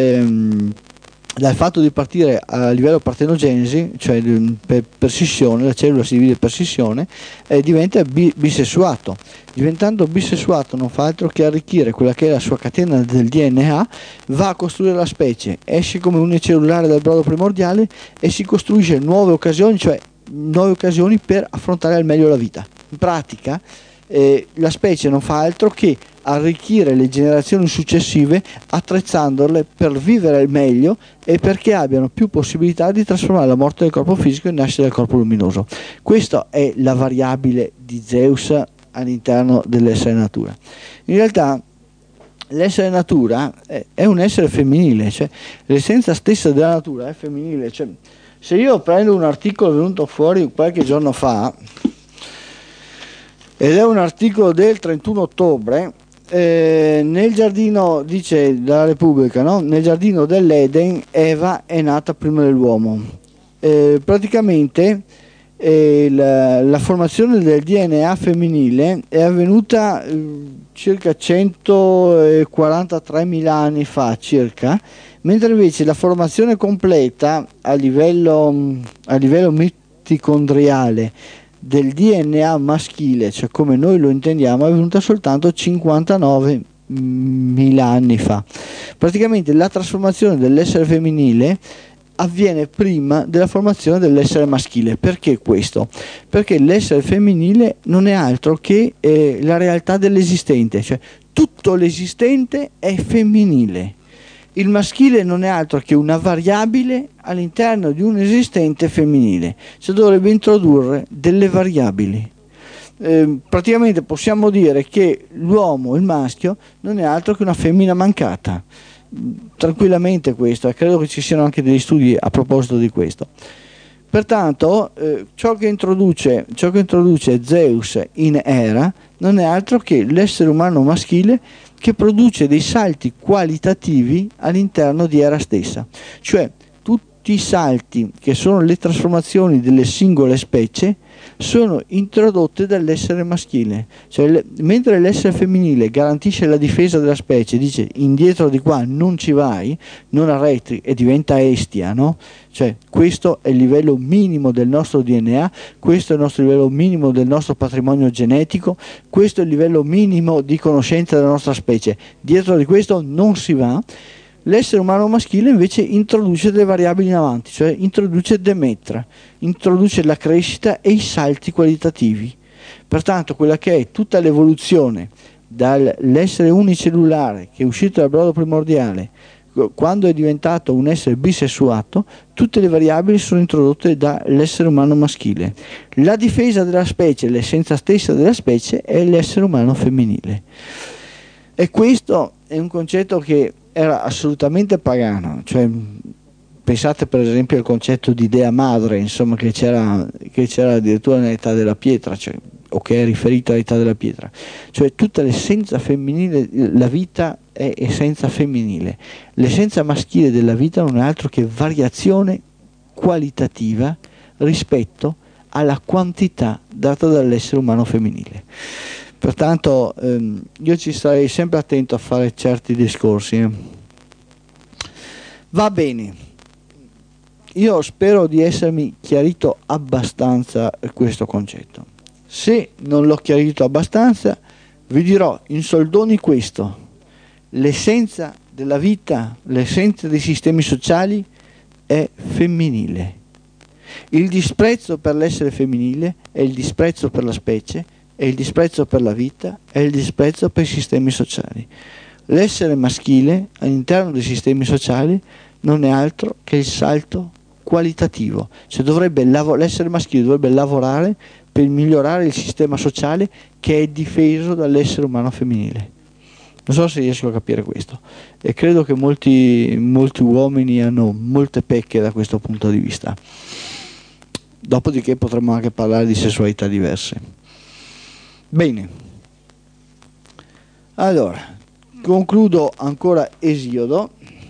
[SPEAKER 1] fatto di partire a livello partenogenesi, cioè per scissione, la cellula si divide per scissione, diventa bisessuato. Diventando bisessuato non fa altro che arricchire quella che è la sua catena del DNA, va a costruire la specie, esce come unicellulare dal brodo primordiale e si costruisce nuove occasioni, cioè nuove occasioni per affrontare al meglio la vita. In pratica la specie non fa altro che arricchire le generazioni successive, attrezzandole per vivere al meglio e perché abbiano più possibilità di trasformare la morte del corpo fisico in nascita del corpo luminoso. Questa è la variabile di Zeus all'interno dell'essere natura. In realtà l'essere natura è un essere femminile, cioè l'essenza stessa della natura è femminile. Cioè, se io prendo un articolo venuto fuori qualche giorno fa, ed è un articolo del 31 ottobre, nel giardino, dice la Repubblica, no? Nel giardino dell'Eden Eva è nata prima dell'uomo. Praticamente la formazione del DNA femminile è avvenuta circa 143.000 anni fa circa, mentre invece la formazione completa a livello mitocondriale del DNA maschile, cioè come noi lo intendiamo, è avvenuta soltanto 59.000 anni fa. Praticamente la trasformazione dell'essere femminile avviene prima della formazione dell'essere maschile. Perché questo? Perché l'essere femminile non è altro che la realtà dell'esistente, cioè tutto l'esistente è femminile. Il maschile non è altro che una variabile all'interno di un esistente femminile, cioè dovrebbe introdurre delle variabili. Praticamente possiamo dire che l'uomo, il maschio, non è altro che una femmina mancata. Tranquillamente questo, e credo che ci siano anche degli studi a proposito di questo. Pertanto ciò che introduce Zeus in Era non è altro che l'essere umano maschile che produce dei salti qualitativi all'interno di Era stessa, cioè tutti i salti che sono le trasformazioni delle singole specie sono introdotte dall'essere maschile, cioè mentre l'essere femminile garantisce la difesa della specie, dice indietro di qua non ci vai, non arretri e diventa estia, no? Cioè questo è il livello minimo del nostro DNA, questo è il nostro livello minimo del nostro patrimonio genetico, questo è il livello minimo di conoscenza della nostra specie, dietro di questo non si va. L'essere umano maschile invece introduce delle variabili in avanti, cioè introduce Demetra, introduce la crescita e i salti qualitativi. Pertanto quella che è tutta l'evoluzione dall'essere unicellulare che è uscito dal brodo primordiale, quando è diventato un essere bisessuato, tutte le variabili sono introdotte dall'essere umano maschile. La difesa della specie, l'essenza stessa della specie, è l'essere umano femminile. E questo è un concetto che era assolutamente pagano, cioè Pensate per esempio al concetto di dea madre, insomma, che c'era addirittura nell'età della pietra, cioè, o che è riferito all'età della pietra, cioè tutta l'essenza femminile, la vita è essenza femminile, l'essenza maschile della vita non è altro che variazione qualitativa rispetto alla quantità data dall'essere umano femminile. Pertanto io ci sarei sempre attento a fare certi discorsi. Va bene. Io spero di essermi chiarito abbastanza questo concetto. Se non l'ho chiarito abbastanza, vi dirò in soldoni questo: l'essenza della vita, l'essenza dei sistemi sociali è femminile. Il disprezzo per l'essere femminile è il disprezzo per la specie, è il disprezzo per la vita, è il disprezzo per i sistemi sociali. L'essere maschile all'interno dei sistemi sociali non è altro che il salto qualitativo, cioè l'essere maschile dovrebbe lavorare per migliorare il sistema sociale che è difeso dall'essere umano femminile. Non so se riesco a capire questo, e credo che molti uomini hanno molte pecche da questo punto di vista. Dopodiché potremmo anche parlare di sessualità diverse. Bene, allora concludo ancora Esiodo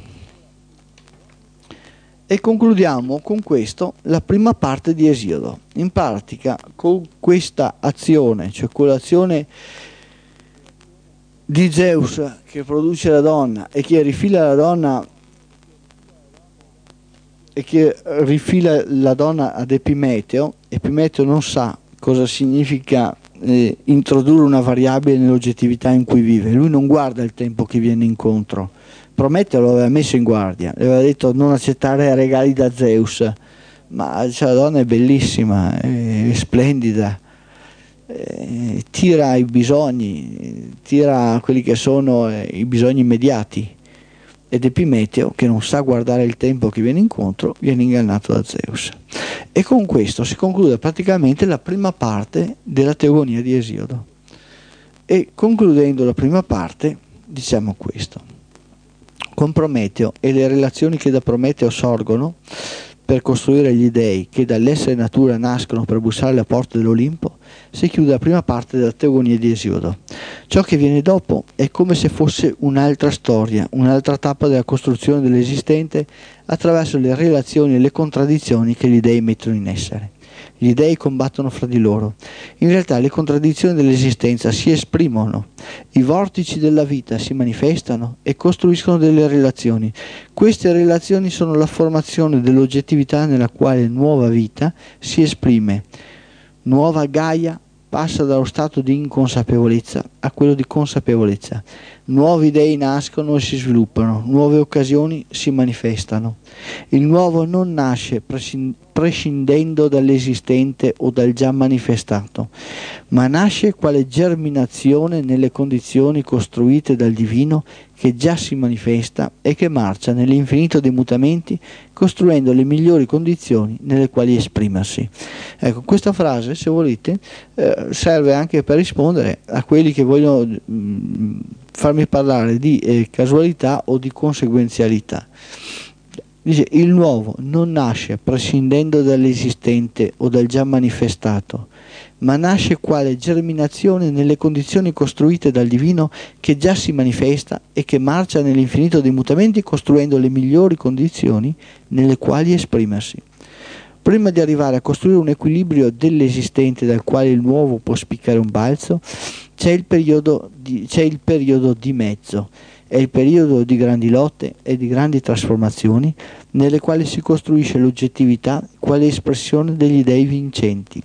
[SPEAKER 1] e concludiamo con questo la prima parte di Esiodo. In pratica, con questa azione, cioè con l'azione di Zeus che produce la donna e che rifila la donna ad Epimeteo. Epimeteo non sa cosa significa introdurre una variabile nell'oggettività in cui vive. Lui non guarda il tempo che viene incontro. Prometeo lo aveva messo in guardia, le aveva detto non accettare regali da Zeus, ma cioè, la donna è bellissima, è splendida, tira i bisogni, tira quelli che sono i bisogni immediati, ed Epimeteo, che non sa guardare il tempo che viene incontro, viene ingannato da Zeus. E con questo si conclude praticamente la prima parte della teogonia di Esiodo. E concludendo la prima parte diciamo questo: con Prometeo e le relazioni che da Prometeo sorgono per costruire gli dei che dall'essere natura nascono per bussare alla porta dell'Olimpo, si chiude la prima parte della teogonia di Esiodo. Ciò che viene dopo è come se fosse un'altra storia, un'altra tappa della costruzione dell'esistente attraverso le relazioni e le contraddizioni che gli dei mettono in essere. Gli dei combattono fra di loro. In realtà le contraddizioni dell'esistenza si esprimono, i vortici della vita si manifestano e costruiscono delle relazioni. Queste relazioni sono la formazione dell'oggettività nella quale nuova vita si esprime. Nuova Gaia passa dallo stato di inconsapevolezza a quello di consapevolezza. Nuovi dei nascono e si sviluppano, nuove occasioni si manifestano. Il nuovo non nasce prescindendo dall'esistente o dal già manifestato, ma nasce quale germinazione nelle condizioni costruite dal divino che già si manifesta e che marcia nell'infinito dei mutamenti, costruendo le migliori condizioni nelle quali esprimersi. Ecco, questa frase, se volete, serve anche per rispondere a quelli che vogliono farmi parlare di casualità o di conseguenzialità. Dice: il nuovo non nasce prescindendo dall'esistente o dal già manifestato, ma nasce quale germinazione nelle condizioni costruite dal divino che già si manifesta e che marcia nell'infinito dei mutamenti, costruendo le migliori condizioni nelle quali esprimersi. Prima di arrivare a costruire un equilibrio dell'esistente dal quale il nuovo può spiccare un balzo, c'è il periodo di mezzo. È il periodo di grandi lotte e di grandi trasformazioni nelle quali si costruisce l'oggettività quale espressione degli dei vincenti.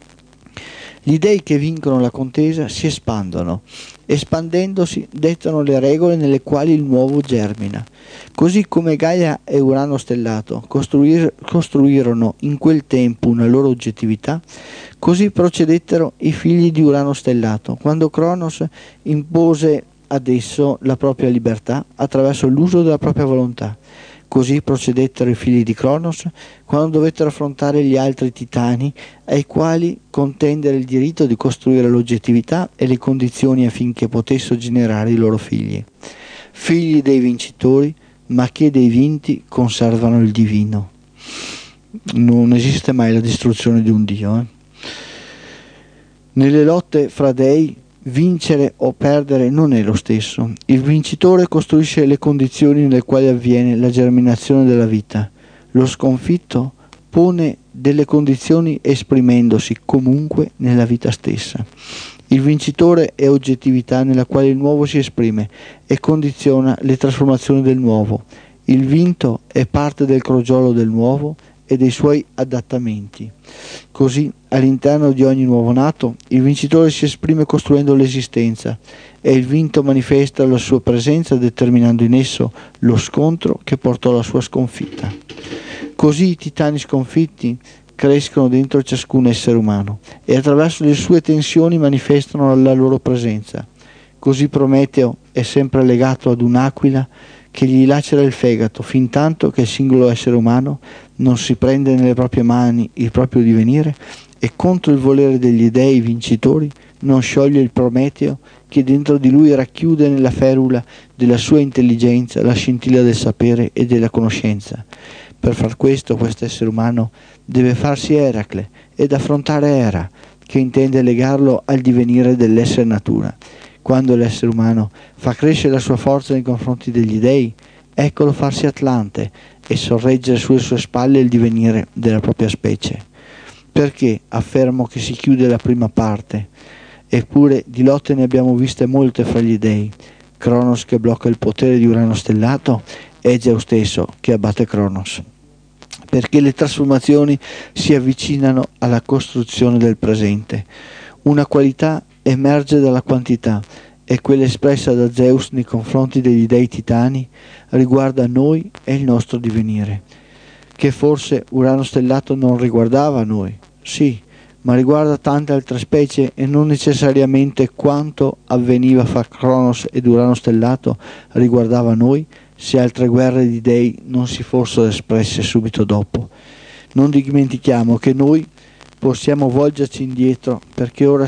[SPEAKER 1] Gli dei che vincono la contesa si espandono, espandendosi dettano le regole nelle quali il nuovo germina. Così come Gaia e Urano stellato costruirono in quel tempo una loro oggettività, così procedettero i figli di Urano stellato, quando Cronos impose ad esso la propria libertà attraverso l'uso della propria volontà. Così procedettero i figli di Cronos quando dovettero affrontare gli altri titani ai quali contendere il diritto di costruire l'oggettività e le condizioni affinché potessero generare i loro figli. Figli dei vincitori ma che dei vinti conservano il divino. Non esiste mai la distruzione di un Dio. Nelle lotte fra dei, vincere o perdere non è lo stesso. Il vincitore costruisce le condizioni nelle quali avviene la germinazione della vita. Lo sconfitto pone delle condizioni esprimendosi comunque nella vita stessa. Il vincitore è oggettività nella quale il nuovo si esprime e condiziona le trasformazioni del nuovo. Il vinto è parte del crogiolo del nuovo e dei suoi adattamenti. Così, all'interno di ogni nuovo nato, il vincitore si esprime costruendo l'esistenza e il vinto manifesta la sua presenza determinando in esso lo scontro che portò alla sua sconfitta. Così i titani sconfitti crescono dentro ciascun essere umano e attraverso le sue tensioni manifestano la loro presenza. Così Prometeo è sempre legato ad un'aquila che gli lacera il fegato fin tanto che il singolo essere umano non si prende nelle proprie mani il proprio divenire e contro il volere degli dei vincitori non scioglie il Prometeo che dentro di lui racchiude nella ferula della sua intelligenza la scintilla del sapere e della conoscenza. Per far questo essere umano deve farsi Eracle ed affrontare Era, che intende legarlo al divenire dell'essere natura. Quando l'essere umano fa crescere la sua forza nei confronti degli dei, eccolo farsi Atlante e sorreggere sulle sue spalle il divenire della propria specie. Perché affermo che si chiude la prima parte? Eppure di lotte ne abbiamo viste molte fra gli dei. Cronos che blocca il potere di Urano stellato e Zeus stesso che abbatte Cronos. Perché le trasformazioni si avvicinano alla costruzione del presente. Una qualità emerge dalla quantità e quella espressa da Zeus nei confronti degli dei titani riguarda noi e il nostro divenire. Che forse Urano stellato non riguardava noi, sì, ma riguarda tante altre specie e non necessariamente quanto avveniva fra Cronos ed Urano stellato riguardava noi se altre guerre di dei non si fossero espresse subito dopo. Non dimentichiamo che noi possiamo volgerci indietro perché ora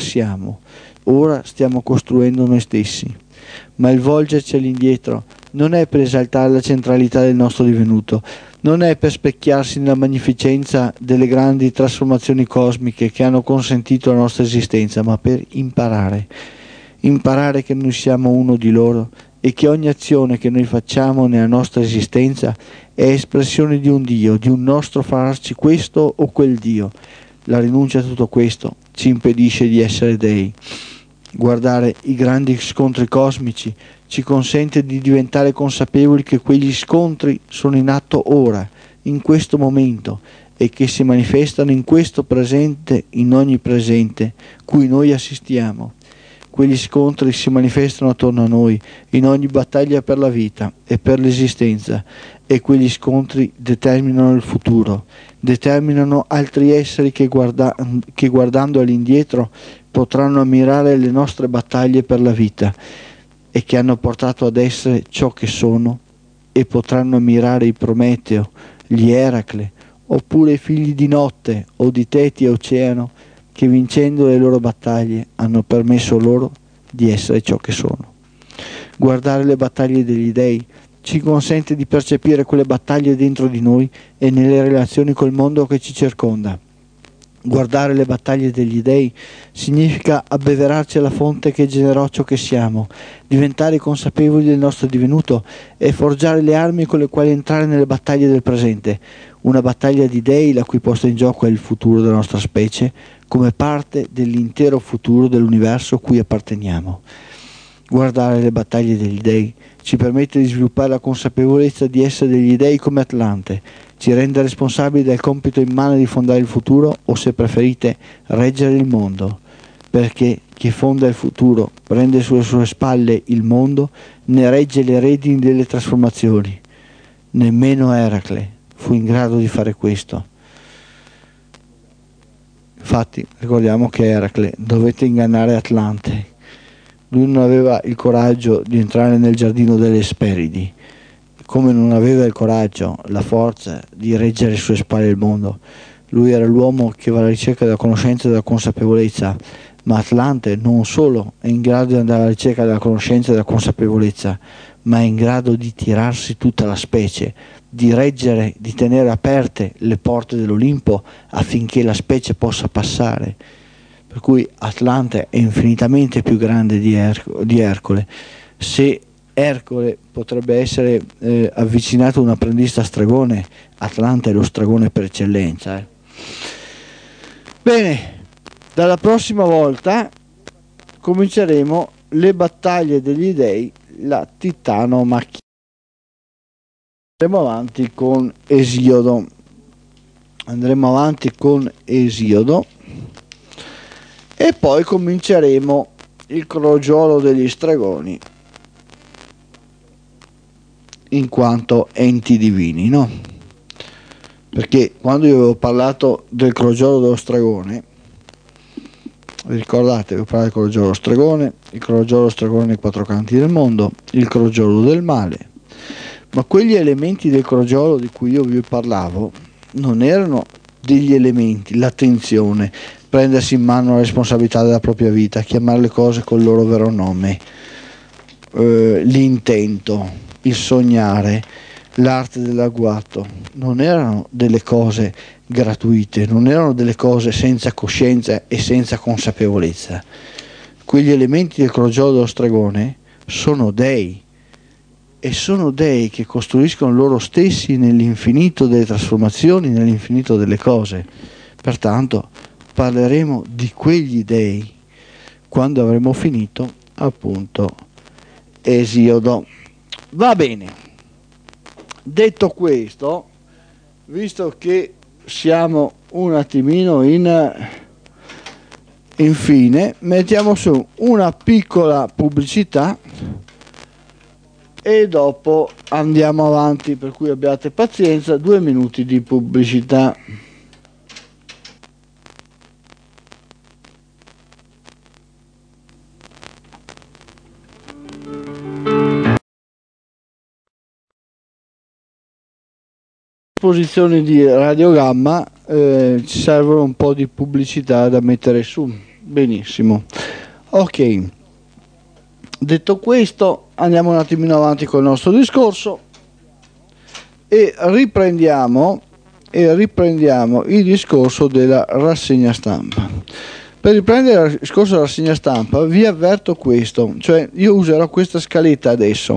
[SPEAKER 1] stiamo costruendo noi stessi, ma il volgerci all'indietro non è per esaltare la centralità del nostro divenuto, non è per specchiarsi nella magnificenza delle grandi trasformazioni cosmiche che hanno consentito la nostra esistenza, ma per imparare che noi siamo uno di loro e che ogni azione che noi facciamo nella nostra esistenza è espressione di un Dio, di un nostro farci questo o quel Dio. La rinuncia a tutto questo ci impedisce di essere dei. Guardare i grandi scontri cosmici ci consente di diventare consapevoli che quegli scontri sono in atto ora, in questo momento, e che si manifestano in questo presente, in ogni presente, cui noi assistiamo. Quegli scontri si manifestano attorno a noi, in ogni battaglia per la vita e per l'esistenza, e quegli scontri determinano il futuro, determinano altri esseri che guardando all'indietro potranno ammirare le nostre battaglie per la vita e che hanno portato ad essere ciò che sono e potranno ammirare i Prometeo, gli Eracle, oppure i figli di notte o di Teti e Oceano che vincendo le loro battaglie hanno permesso loro di essere ciò che sono. Guardare le battaglie degli dei ci consente di percepire quelle battaglie dentro di noi e nelle relazioni col mondo che ci circonda. Guardare le battaglie degli dei significa abbeverarci alla fonte che generò ciò che siamo, diventare consapevoli del nostro divenuto e forgiare le armi con le quali entrare nelle battaglie del presente. Una battaglia di dei la cui posta in gioco è il futuro della nostra specie come parte dell'intero futuro dell'universo a cui apparteniamo. Guardare le battaglie degli dei ci permette di sviluppare la consapevolezza di essere degli dei come Atlante, ci rende responsabili del compito immane di fondare il futuro o, se preferite, reggere il mondo, perché chi fonda il futuro prende sulle sue spalle il mondo, ne regge le redini delle trasformazioni. Nemmeno Eracle fu in grado di fare questo. Infatti ricordiamo che Eracle dovette ingannare Atlante. Lui non aveva il coraggio di entrare nel giardino delle Esperidi, come non aveva il coraggio, la forza di reggere sulle spalle il mondo. Lui era l'uomo che va alla ricerca della conoscenza e della consapevolezza, ma Atlante non solo è in grado di andare alla ricerca della conoscenza e della consapevolezza, ma è in grado di tirarsi tutta la specie, di reggere, di tenere aperte le porte dell'Olimpo affinché la specie possa passare. Per cui Atlante è infinitamente più grande di Ercole. Se Ercole potrebbe essere avvicinato a un apprendista stregone, Atlante è lo stregone per eccellenza. Bene, dalla prossima volta cominceremo le battaglie degli dei, la Titanomachia. Andremo avanti con Esiodo e poi cominceremo il crogiolo degli stregoni in quanto enti divini, no? Perché quando io avevo parlato del crogiolo dello stregone, vi ricordate, avevo parlato del crogiolo dello stregone, il crogiolo dello stregone nei quattro canti del mondo, il crogiolo del male, ma quegli elementi del crogiolo di cui io vi parlavo non erano degli elementi, l'attenzione, prendersi in mano la responsabilità della propria vita, chiamare le cose col loro vero nome, l'intento, il sognare, l'arte dell'agguato, non erano delle cose gratuite, non erano delle cose senza coscienza e senza consapevolezza. Quegli elementi del crogiolo dello stregone sono dei, e sono dei che costruiscono loro stessi nell'infinito delle trasformazioni, nell'infinito delle cose. Pertanto parleremo di quegli dei quando avremo finito appunto Esiodo. Va bene, detto questo, visto che siamo un attimino infine, mettiamo su una piccola pubblicità e dopo andiamo avanti, per cui abbiate pazienza, 2 minuti di pubblicità. Posizioni di radiogamma, ci servono un po' di pubblicità da mettere su. Benissimo, ok, detto questo andiamo un attimino avanti con il nostro discorso e riprendiamo il discorso della rassegna stampa. Per riprendere il discorso della rassegna stampa vi avverto questo, cioè io userò questa scaletta adesso.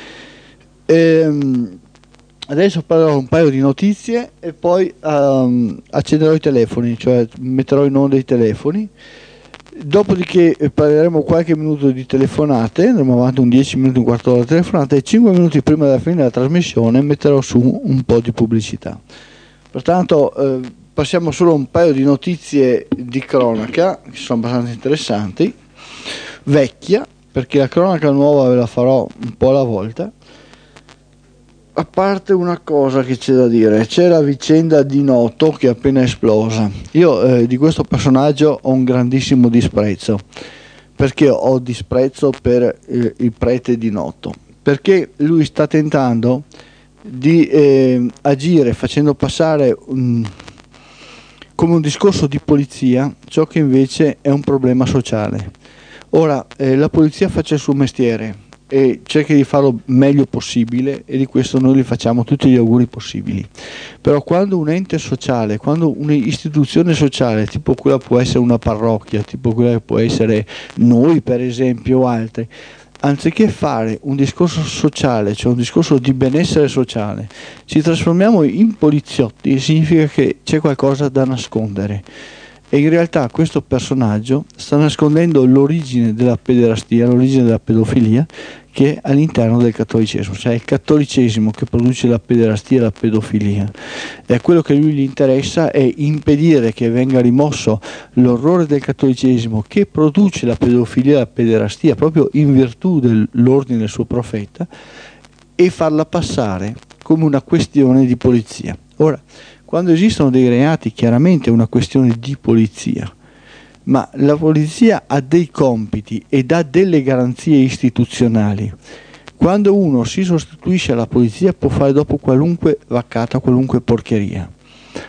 [SPEAKER 1] Adesso parlerò un paio di notizie e poi accenderò i telefoni, cioè metterò in onda i telefoni. Dopodiché parleremo qualche minuto di telefonate, andremo avanti un 10 minuti, un quarto d'ora di telefonate e 5 minuti prima della fine della trasmissione metterò su un po' di pubblicità. Pertanto passiamo solo a un paio di notizie di cronaca che sono abbastanza interessanti, vecchia, perché la cronaca nuova ve la farò un po' alla volta. A parte una cosa che c'è da dire, c'è la vicenda di Noto che è appena esplosa. Io di questo personaggio ho un grandissimo disprezzo. Perché ho disprezzo per il prete di Noto? Perché lui sta tentando di agire facendo passare come un discorso di polizia ciò che invece è un problema sociale. Ora, la polizia faccia il suo mestiere e cerchi di farlo meglio possibile e di questo noi gli facciamo tutti gli auguri possibili. Però quando un ente sociale, quando un'istituzione sociale, tipo quella può essere una parrocchia, tipo quella che può essere noi per esempio o altri, anziché fare un discorso sociale, cioè un discorso di benessere sociale, ci trasformiamo in poliziotti, significa che c'è qualcosa da nascondere. E in realtà questo personaggio sta nascondendo l'origine della pederastia, l'origine della pedofilia che è all'interno del cattolicesimo, cioè è il cattolicesimo che produce la pederastia e la pedofilia. E quello che a lui gli interessa è impedire che venga rimosso l'orrore del cattolicesimo che produce la pedofilia e la pederastia proprio in virtù dell'ordine del suo profeta e farla passare come una questione di polizia. Ora, quando esistono dei reati, chiaramente è una questione di polizia, ma la polizia ha dei compiti ed ha delle garanzie istituzionali. Quando uno si sostituisce alla polizia può fare dopo qualunque vaccata, qualunque porcheria.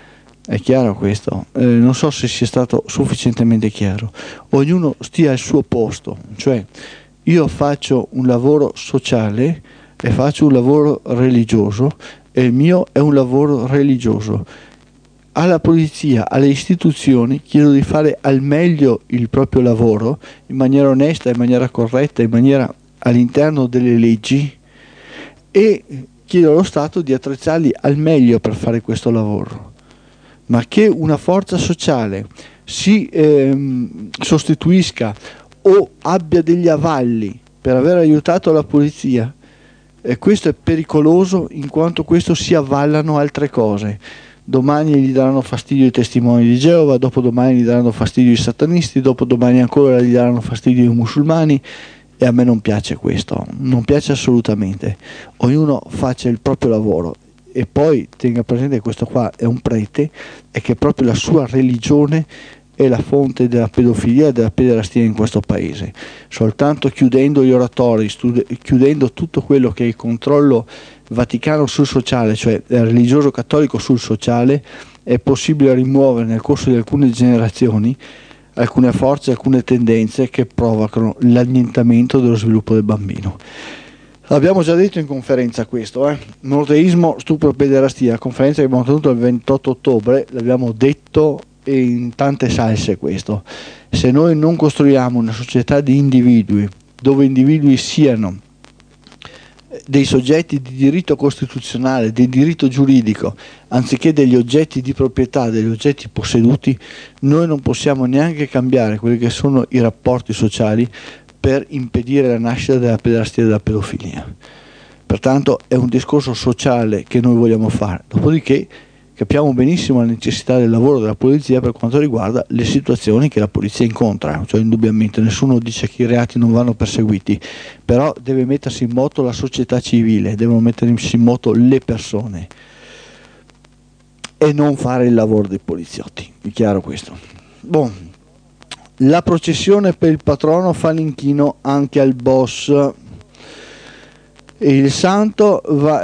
[SPEAKER 1] È chiaro questo? Non so se sia stato sufficientemente chiaro. Ognuno stia al suo posto, cioè io faccio un lavoro sociale e faccio un lavoro religioso e il mio è un lavoro religioso. Alla polizia, alle istituzioni chiedo di fare al meglio il proprio lavoro in maniera onesta, in maniera corretta, in maniera all'interno delle leggi, e chiedo allo Stato di attrezzarli al meglio per fare questo lavoro. Ma che una forza sociale si sostituisca o abbia degli avalli per aver aiutato la polizia, questo è pericoloso, in quanto questo si avvallano altre cose. Domani gli daranno fastidio i testimoni di Geova, dopodomani gli daranno fastidio i satanisti, dopodomani ancora gli daranno fastidio i musulmani, e a me non piace questo, non piace assolutamente. Ognuno faccia il proprio lavoro. E poi tenga presente che questo qua è un prete e che proprio la sua religione è la fonte della pedofilia e della pederastia in questo paese. Soltanto chiudendo gli oratori, chiudendo tutto quello che è il controllo vaticano sul sociale, cioè religioso cattolico sul sociale, è possibile rimuovere nel corso di alcune generazioni alcune forze, alcune tendenze che provocano l'annientamento dello sviluppo del bambino. L'abbiamo già detto in conferenza questo, monoteismo, stupro e pederastia, conferenza che abbiamo tenuto il 28 ottobre, l'abbiamo detto in tante salse questo. Se noi non costruiamo una società di individui, dove individui siano dei soggetti di diritto costituzionale, di diritto giuridico, anziché degli oggetti di proprietà, degli oggetti posseduti, noi non possiamo neanche cambiare quelli che sono i rapporti sociali per impedire la nascita della pederastia e della pedofilia. Pertanto è un discorso sociale che noi vogliamo fare. Dopodiché capiamo benissimo la necessità del lavoro della polizia per quanto riguarda le situazioni che la polizia incontra, cioè indubbiamente nessuno dice che i reati non vanno perseguiti, però deve mettersi in moto la società civile, devono mettersi in moto le persone e non fare il lavoro dei poliziotti, è chiaro questo. Bon. La processione per il patrono fa l'inchino anche al boss. Il santo va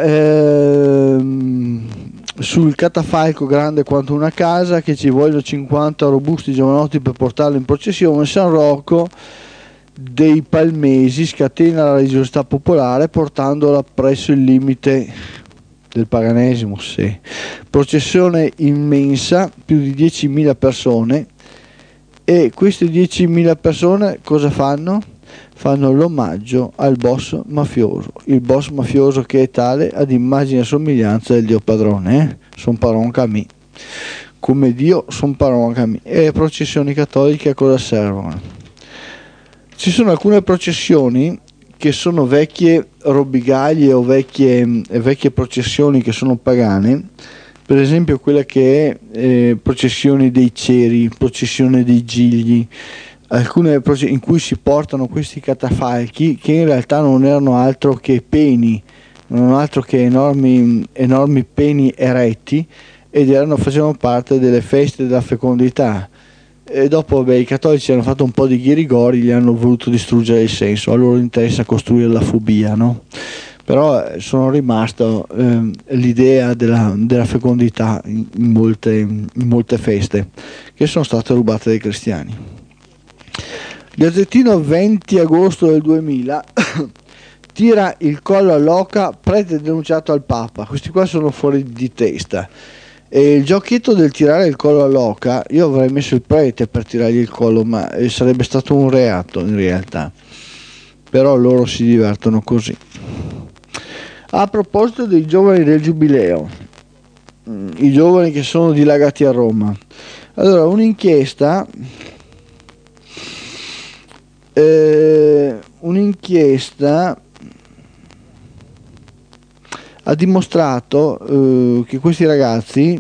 [SPEAKER 1] sul catafalco grande quanto una casa, che ci vogliono 50 robusti giovanotti per portarlo in processione. San Rocco dei Palmesi scatena la religiosità popolare portandola presso il limite del paganesimo. Sì. Processione immensa, più di 10.000 persone. E queste 10.000 persone cosa fanno? Fanno l'omaggio al boss mafioso, il boss mafioso che è tale ad immagine e somiglianza del Dio padrone, son paron camì, come Dio son paron camì. E le processioni cattoliche a cosa servono? Ci sono alcune processioni che sono vecchie robbigaglie o vecchie processioni che sono pagane. Per esempio quella che è processione dei ceri, processione dei gigli, alcune in cui si portano questi catafalchi che in realtà non erano altro che peni, non erano altro che enormi peni eretti, ed facevano parte delle feste della fecondità. E dopo i cattolici hanno fatto un po' di ghirigori, gli hanno voluto distruggere il senso, a loro interessa costruire la fobia, no? Però sono rimasto l'idea della fecondità in molte feste che sono state rubate dai cristiani. Gazzettino 20 agosto del 2000 tira il collo all'oca, prete denunciato al Papa. Questi qua sono fuori di testa. E il giochetto del tirare il collo all'oca, io avrei messo il prete per tirargli il collo, ma sarebbe stato un reato in realtà, però loro si divertono così. A proposito dei giovani del Giubileo, i giovani che sono dilagati a Roma, allora un'inchiesta ha dimostrato che questi ragazzi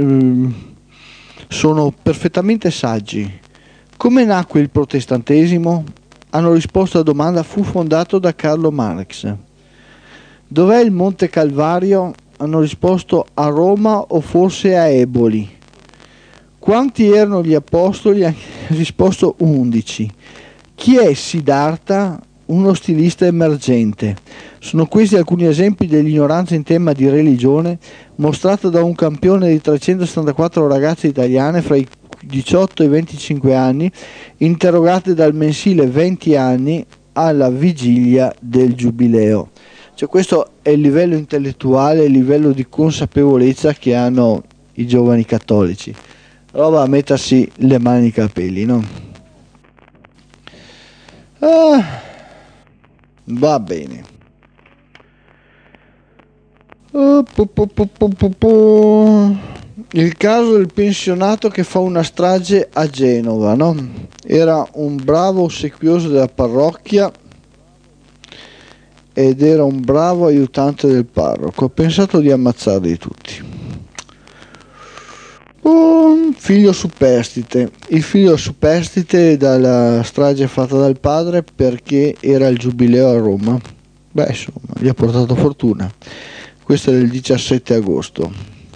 [SPEAKER 1] sono perfettamente saggi. Come nacque il protestantesimo? Hanno risposto alla domanda: fu fondato da Carlo Marx. Dov'è il Monte Calvario? Hanno risposto: a Roma o forse a Eboli. Quanti erano gli apostoli? Hanno risposto 11. Chi è Siddhartha? uno stilista emergente. Sono questi alcuni esempi dell'ignoranza in tema di religione mostrata da un campione di 374 ragazze italiane fra i 18 e i 25 anni, interrogate dal mensile 20 anni alla vigilia del giubileo. Cioè, questo è il livello intellettuale, il livello di consapevolezza che hanno i giovani cattolici. Roba a mettersi le mani nei capelli, no? Va bene. Il caso del pensionato che fa una strage a Genova, no? Era un bravo ossequioso della parrocchia ed era un bravo aiutante del parroco. Ho pensato di ammazzarli tutti. Figlio superstite. Il figlio superstite dalla strage fatta dal padre perché era il giubileo a Roma. Beh, insomma, gli ha portato fortuna. Questo è del 17 agosto.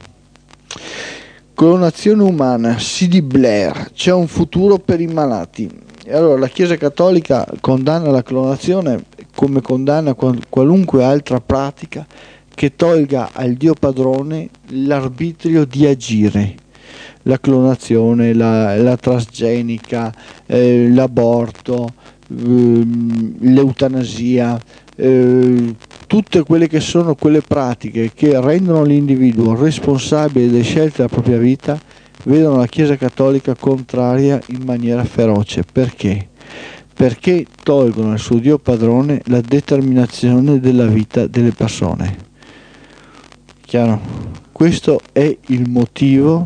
[SPEAKER 1] Clonazione umana, CD Blair, c'è un futuro per i malati. E allora la Chiesa Cattolica condanna la clonazione come condanna qualunque altra pratica che tolga al Dio padrone l'arbitrio di agire. La clonazione, la transgenica, l'aborto, l'eutanasia, tutte quelle che sono quelle pratiche che rendono l'individuo responsabile delle scelte della propria vita, vedono la Chiesa Cattolica contraria in maniera feroce. Perché? Perché tolgono al suo Dio padrone la determinazione della vita delle persone. Chiaro? Questo è il motivo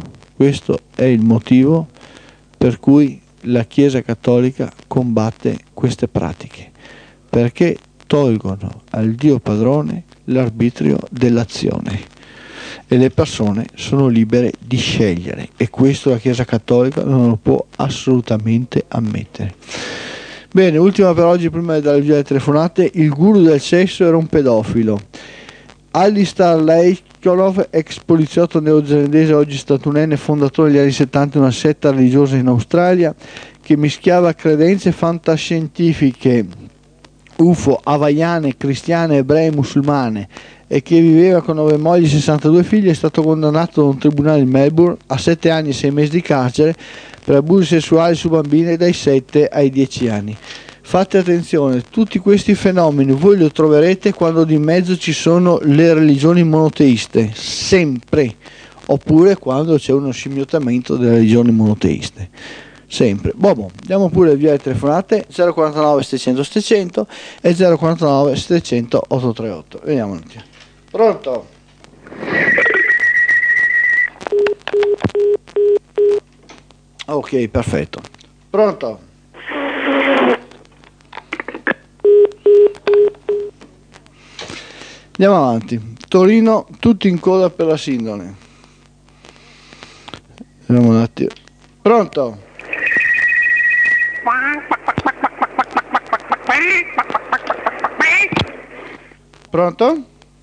[SPEAKER 1] per cui la Chiesa Cattolica combatte queste pratiche, perché tolgono al Dio padrone l'arbitrio dell'azione e le persone sono libere di scegliere, e questo la Chiesa Cattolica non lo può assolutamente ammettere. Bene, ultima per oggi prima di dare via le telefonate. Il guru del sesso era un pedofilo. Alistair Leikov, ex poliziotto neozelandese, oggi statunenne, fondatore negli anni 70 di una setta religiosa in Australia che mischiava credenze fantascientifiche, UFO, havaiane, cristiane, ebree, musulmane, e che viveva con 9 mogli e 62 figli, è stato condannato da un tribunale di Melbourne a 7 anni e 6 mesi di carcere per abusi sessuali su bambine dai 7 ai 10 anni. Fate attenzione, tutti questi fenomeni voi li troverete quando di mezzo ci sono le religioni monoteiste, sempre, oppure quando c'è uno scimmiottamento delle religioni monoteiste, sempre. Boh, andiamo pure via le telefonate. 049 700 700 e 049 700 838. Vediamo un attimo. Pronto? Ok, perfetto. Pronto? Andiamo avanti. Torino, tutti in coda per la sindone. Vediamo un attimo. Pronto? Pronto?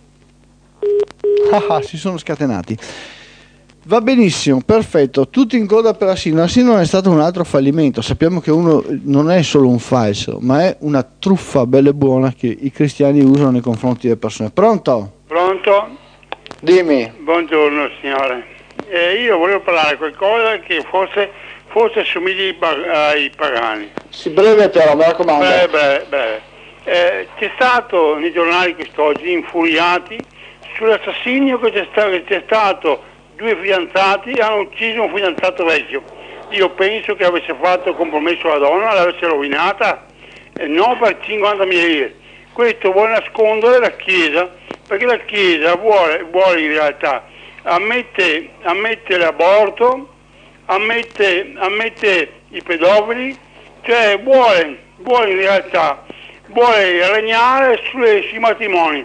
[SPEAKER 1] Si sono scatenati. Va benissimo, perfetto, tutti in coda per la sindone. La sindone è stato un altro fallimento. Sappiamo che uno non è solo un falso, ma è una truffa bella e buona che i cristiani usano nei confronti delle persone. Pronto?
[SPEAKER 2] Pronto?
[SPEAKER 1] Dimmi.
[SPEAKER 2] Buongiorno signore. Io volevo parlare qualcosa che forse assomigli ai pagani.
[SPEAKER 1] Sì, breve però, mi raccomando.
[SPEAKER 2] Breve. C'è stato nei giornali quest'oggi, infuriati sull'assassinio che c'è stato. 2 fidanzati hanno ucciso un fidanzato vecchio. Io penso che avesse fatto compromesso la donna, l'avesse rovinata, non per 50.000 lire. Questo vuole nascondere la Chiesa, perché la Chiesa vuole in realtà ammette l'aborto, ammette i pedofili, cioè vuole in realtà regnare sui matrimoni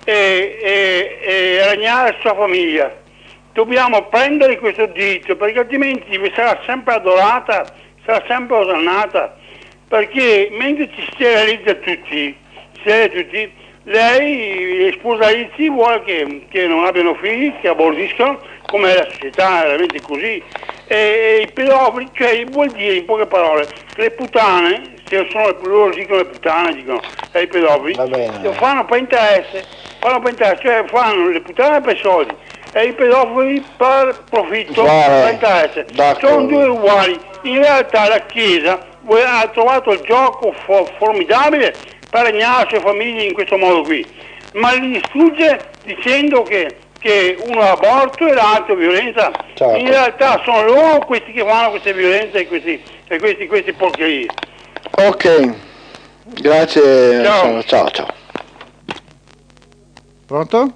[SPEAKER 2] e regnare sulla famiglia. Dobbiamo prendere questo diritto, perché altrimenti sarà sempre adorata, sarà sempre osannata, perché mentre ci sterilizza tutti, lei, sposalizzi, vuole che non abbiano figli, che abortiscano, come la società è veramente così, e i pedofili, cioè vuol dire in poche parole che le puttane che sono loro dicono le puttane, dicono, e i pedofili, lo fanno per interesse, cioè fanno le puttane per soldi e i pedofili per profitto, per interesse. Sono due uguali. In realtà la Chiesa ha trovato il gioco formidabile per regnare le sue famiglie in questo modo qui, ma gli sfugge dicendo che uno è aborto e l'altro è violenza. Certo. In realtà sono loro questi che fanno queste violenze e queste porcherie.
[SPEAKER 1] Ok, grazie. Ciao. Pronto?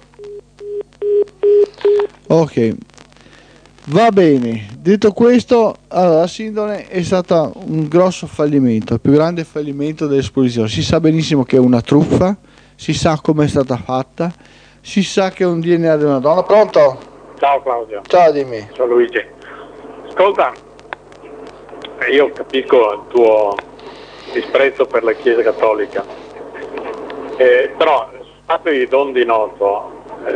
[SPEAKER 1] Ok, va bene. Detto questo, allora, la Sindone è stata un grosso fallimento, il più grande fallimento dell'esposizione. Si sa benissimo che è una truffa, si sa come è stata fatta, si sa che è un DNA di una donna. Pronto?
[SPEAKER 3] Ciao Claudio.
[SPEAKER 1] Ciao, dimmi.
[SPEAKER 3] Ciao Luigi. Ascolta, io capisco il tuo disprezzo per la Chiesa Cattolica, però il fatto di Don Di Noto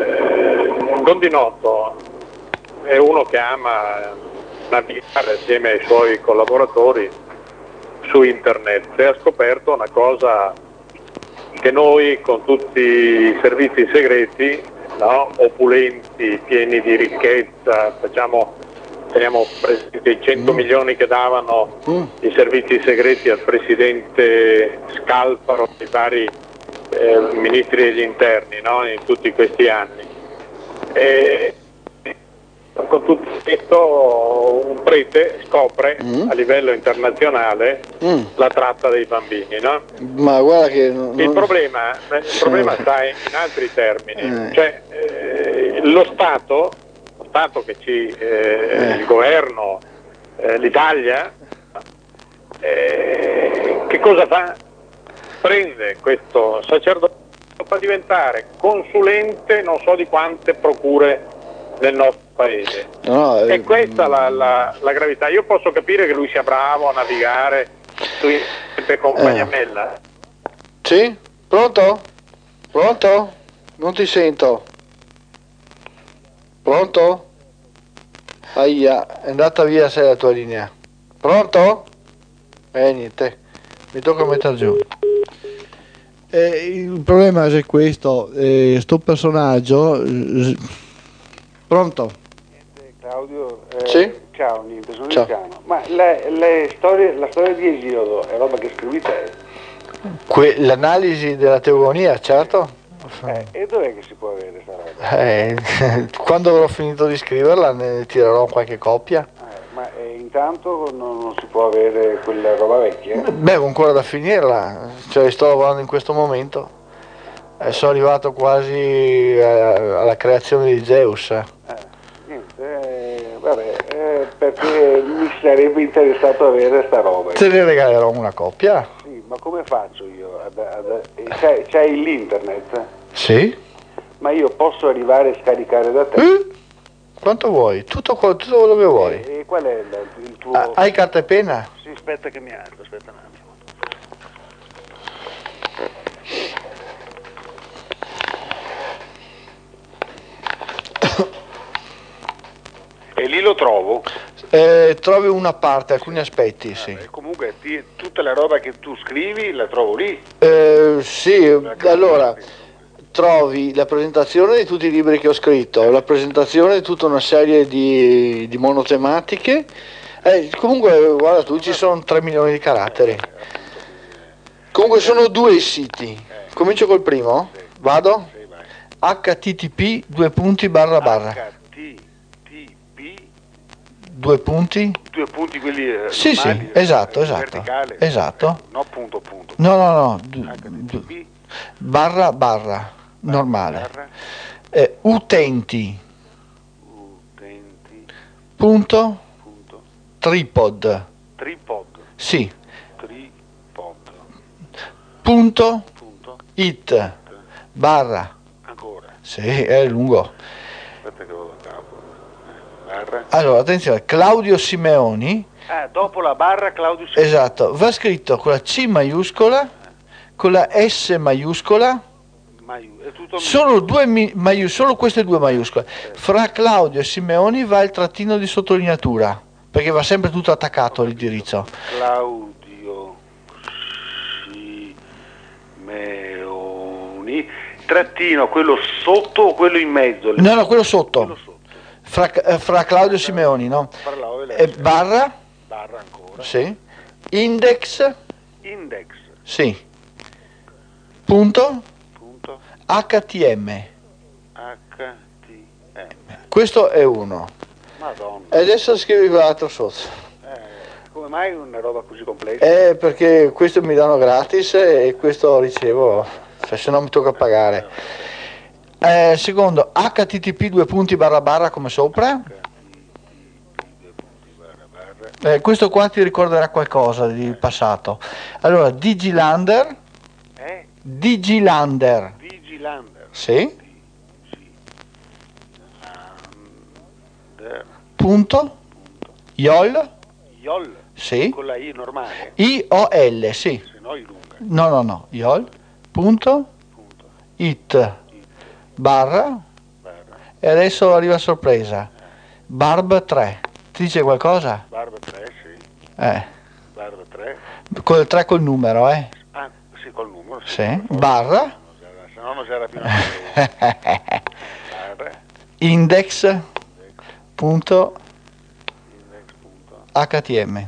[SPEAKER 3] è uno che ama navigare assieme ai suoi collaboratori su internet e ha scoperto una cosa che noi con tutti i servizi segreti, no, opulenti, pieni di ricchezza, teniamo presente i 100 milioni che davano i servizi segreti al presidente Scalfaro, i vari ministri degli interni, no, in tutti questi anni. E con tutto questo un prete scopre a livello internazionale la tratta dei bambini, no?
[SPEAKER 1] Ma guarda che
[SPEAKER 3] il problema sta in altri termini, cioè lo Stato che il governo, l'Italia, che cosa fa? Prende questo sacerdote, lo fa diventare consulente non so di quante procure nel nostro paese. E questa la gravità. Io posso capire che lui sia bravo a navigare per Compagnamella.
[SPEAKER 1] Sì? Pronto? Non ti sento. Pronto? Aia, è andata via sei la tua linea. Pronto? Niente, mi tocca mettere giù. Il problema è questo, sto personaggio. Pronto?
[SPEAKER 4] Claudio,
[SPEAKER 1] sì?
[SPEAKER 4] Ciao, niente, sono Luciano. Ma la storia di Esiodo è roba che scrivi te?
[SPEAKER 1] L'analisi della teogonia, certo.
[SPEAKER 4] E dov'è che si può avere questa roba?
[SPEAKER 1] Quando avrò finito di scriverla ne tirerò qualche copia.
[SPEAKER 4] Ma intanto non si può avere quella roba vecchia?
[SPEAKER 1] Beh, ho ancora da finirla, cioè sto lavorando in questo momento. Sono arrivato quasi alla creazione di Zeus.
[SPEAKER 4] Niente, vabbè, perché mi sarebbe interessato avere sta roba.
[SPEAKER 1] Te ne regalerò una copia.
[SPEAKER 4] Sì, ma come faccio io? C'hai l'internet?
[SPEAKER 1] Sì.
[SPEAKER 4] Ma io posso arrivare a scaricare da te?
[SPEAKER 1] Quanto vuoi? Tutto quello che vuoi.
[SPEAKER 4] E qual è il tuo...
[SPEAKER 1] Hai carta e penna?
[SPEAKER 4] Sì, aspetta che mi alzo, aspetta un attimo. E lì lo trovo?
[SPEAKER 1] Trovi una parte, alcuni aspetti, sì.
[SPEAKER 4] Comunque tutta la roba che tu scrivi la trovo lì?
[SPEAKER 1] Sì, allora trovi la presentazione di tutti i libri che ho scritto, la presentazione di tutta una serie di monotematiche. Comunque guarda tu, ci sono 3 milioni di caratteri. Comunque sono 2 i siti. Comincio col primo? Vado? http :// Due punti
[SPEAKER 4] quelli
[SPEAKER 1] sì, esatto.
[SPEAKER 4] verticale,
[SPEAKER 1] Esatto.
[SPEAKER 4] no punto.
[SPEAKER 1] No.
[SPEAKER 4] HTTP
[SPEAKER 1] barra normale. Utenti. Punto. Tripod. Sì. Punto. It. Barra.
[SPEAKER 4] Ancora.
[SPEAKER 1] Sì, è lungo.
[SPEAKER 4] Aspetta che vado a capo. Barra.
[SPEAKER 1] Allora, attenzione, Claudio Simeoni.
[SPEAKER 4] Dopo la barra Claudio Simeoni.
[SPEAKER 1] Esatto, va scritto con la C maiuscola, con la S maiuscola. Solo solo queste 2 maiuscole. Fra Claudio e Simeoni va il trattino di sottolineatura, perché va sempre tutto attaccato l'indirizzo.
[SPEAKER 4] Claudio Simeoni, trattino, quello sotto o quello in mezzo?
[SPEAKER 1] No, quello sotto.
[SPEAKER 4] Quello sotto.
[SPEAKER 1] Fra Claudio Simeoni, no? Barra.
[SPEAKER 4] Barra ancora.
[SPEAKER 1] Sì. Index.
[SPEAKER 4] Index.
[SPEAKER 1] Sì. Punto.
[SPEAKER 4] Punto.
[SPEAKER 1] HTM.
[SPEAKER 4] HTM.
[SPEAKER 1] Questo è uno.
[SPEAKER 4] Madonna.
[SPEAKER 1] E adesso scrivi quell'altro sotto.
[SPEAKER 4] Come mai una roba così complessa?
[SPEAKER 1] Perché questo mi danno gratis e questo ricevo, cioè, se no mi tocca pagare. Secondo, http:// come sopra. Questo qua ti ricorderà qualcosa del passato. Allora, Digilander. Digilander.
[SPEAKER 4] Digilander.
[SPEAKER 1] Sì. Punto. YOL.
[SPEAKER 4] YOL.
[SPEAKER 1] Sì.
[SPEAKER 4] Con la I normale.
[SPEAKER 1] IOL, sì.
[SPEAKER 4] Se no I lunga.
[SPEAKER 1] No. YOL. Punto. It. Barra. E adesso arriva a sorpresa. Barb 3. Ti dice qualcosa?
[SPEAKER 4] Barb 3, sì. Barb 3.
[SPEAKER 1] Col 3 col numero,
[SPEAKER 4] Ah, sì, col numero.
[SPEAKER 1] Sì. Barra.
[SPEAKER 4] Se no non c'era più barra.
[SPEAKER 1] Index. Punto. HTM.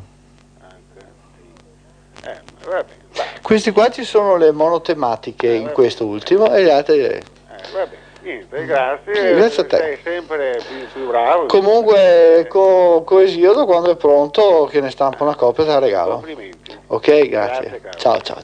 [SPEAKER 4] Vabbè.
[SPEAKER 1] Questi qua ci sono le monotematiche in questo ultimo e le altre.
[SPEAKER 4] Vabbè, niente, grazie.
[SPEAKER 1] Grazie a te.
[SPEAKER 4] Sei sempre più bravo.
[SPEAKER 1] Comunque con Esiodo quando è pronto che ne stampa una copia te la regalo.
[SPEAKER 4] Complimenti.
[SPEAKER 1] Ok, grazie.
[SPEAKER 4] Ciao.
[SPEAKER 1] Ciao.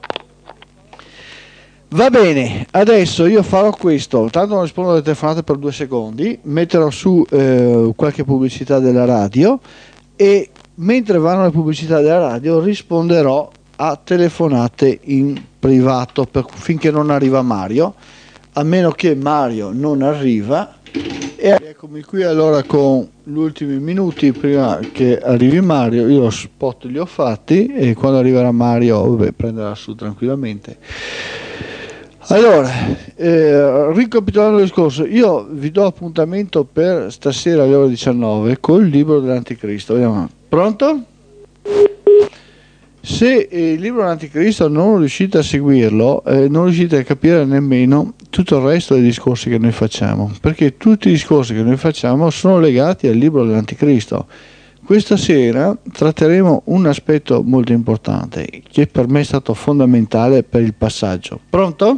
[SPEAKER 1] Va bene, adesso io farò questo, tanto non rispondo alle telefonate per 2 secondi, metterò su qualche pubblicità della radio e mentre vanno le pubblicità della radio risponderò a telefonate in privato finché non arriva Mario, a meno che Mario non arriva. E eccomi qui allora con gli ultimi minuti prima che arrivi Mario. Io lo spot li ho fatti e quando arriverà Mario prenderà su tranquillamente. Allora, ricapitolando il discorso, io vi do appuntamento per stasera alle ore 19 col libro dell'Anticristo. Vediamo. Pronto? Se il libro dell'Anticristo non riuscite a seguirlo, non riuscite a capire nemmeno tutto il resto dei discorsi che noi facciamo, perché tutti i discorsi che noi facciamo sono legati al libro dell'Anticristo. Questa sera tratteremo un aspetto molto importante che per me è stato fondamentale per il passaggio. Pronto?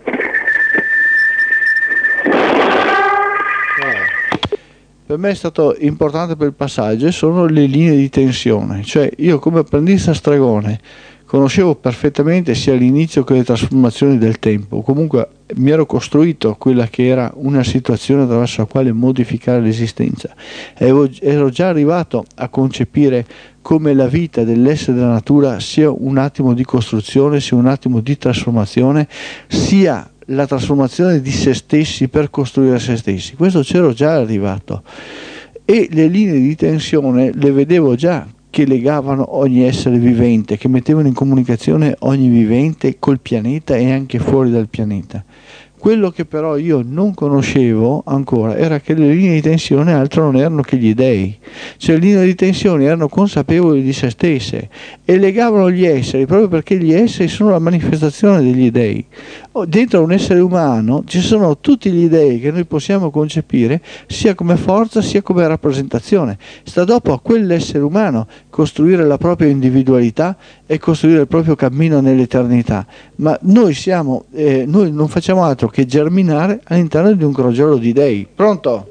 [SPEAKER 1] Per me è stato importante per il passaggio e sono le linee di tensione, cioè io come apprendista stregone conoscevo perfettamente sia l'inizio che le trasformazioni del tempo, comunque mi ero costruito quella che era una situazione attraverso la quale modificare l'esistenza, ero già arrivato a concepire come la vita dell'essere della natura sia un attimo di costruzione, sia un attimo di trasformazione, sia la trasformazione di se stessi per costruire se stessi. Questo c'ero già arrivato e le linee di tensione le vedevo già che legavano ogni essere vivente, che mettevano in comunicazione ogni vivente col pianeta e anche fuori dal pianeta. Quello che però io non conoscevo ancora era che le linee di tensione altro non erano che gli dei, cioè le linee di tensione erano consapevoli di se stesse e legavano gli esseri proprio perché gli esseri sono la manifestazione degli dei. Dentro un essere umano ci sono tutti gli dei che noi possiamo concepire sia come forza sia come rappresentazione. Sta dopo a quell'essere umano costruire la propria individualità e costruire il proprio cammino nell'eternità, ma noi non facciamo altro che germinare all'interno di un crogiolo di dei. Pronto?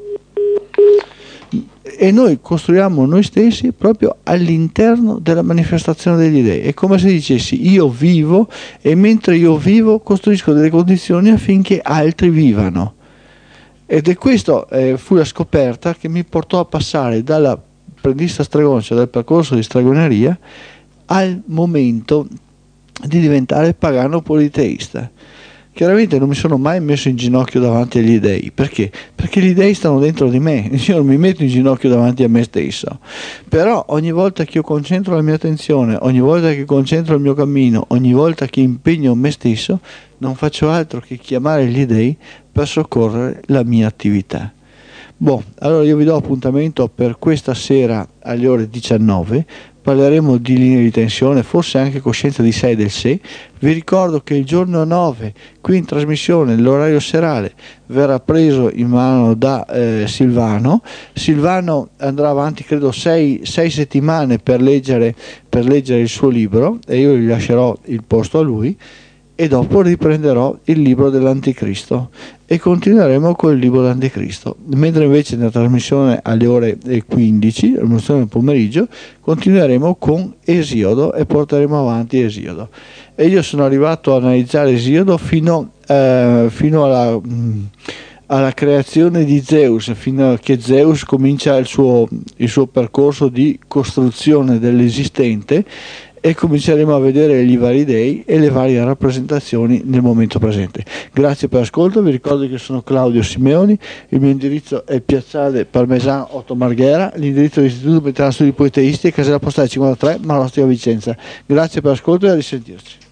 [SPEAKER 1] E noi costruiamo noi stessi proprio all'interno della manifestazione degli dei. È come se dicessi io vivo e mentre io vivo costruisco delle condizioni affinché altri vivano. Ed è questo fu la scoperta che mi portò a passare dall'apprendista stregone, cioè dal percorso di stregoneria, al momento di diventare pagano politeista. Chiaramente non mi sono mai messo in ginocchio davanti agli dei. Perché? Perché gli dei stanno dentro di me, io non mi metto in ginocchio davanti a me stesso. Però ogni volta che io concentro la mia attenzione, ogni volta che concentro il mio cammino, ogni volta che impegno me stesso, non faccio altro che chiamare gli dei per soccorrere la mia attività. Allora io vi do appuntamento per questa sera alle ore 19 parleremo di linee di tensione, forse anche coscienza di sé e del sé. Vi ricordo che il giorno 9, qui in trasmissione, l'orario serale, verrà preso in mano da Silvano. Silvano andrà avanti credo 6 settimane per leggere il suo libro, e io gli lascerò il posto a lui, e dopo riprenderò il libro dell'Anticristo e continueremo con il libro dell'Anticristo, mentre invece nella trasmissione alle ore 15, la trasmissione del pomeriggio, continueremo con Esiodo e porteremo avanti Esiodo. E io sono arrivato a analizzare Esiodo fino alla creazione di Zeus, fino a che Zeus comincia il suo percorso di costruzione dell'esistente, e cominceremo a vedere gli vari dei e le varie rappresentazioni nel momento presente. Grazie per l'ascolto, vi ricordo che sono Claudio Simeoni, il mio indirizzo è Piazzale Parmesan 8 Marghera, l'indirizzo dell'Istituto Mediterraneo Studi Poeteisti è Casella Postale 53 Marostica Vicenza. Grazie per l'ascolto e a risentirci.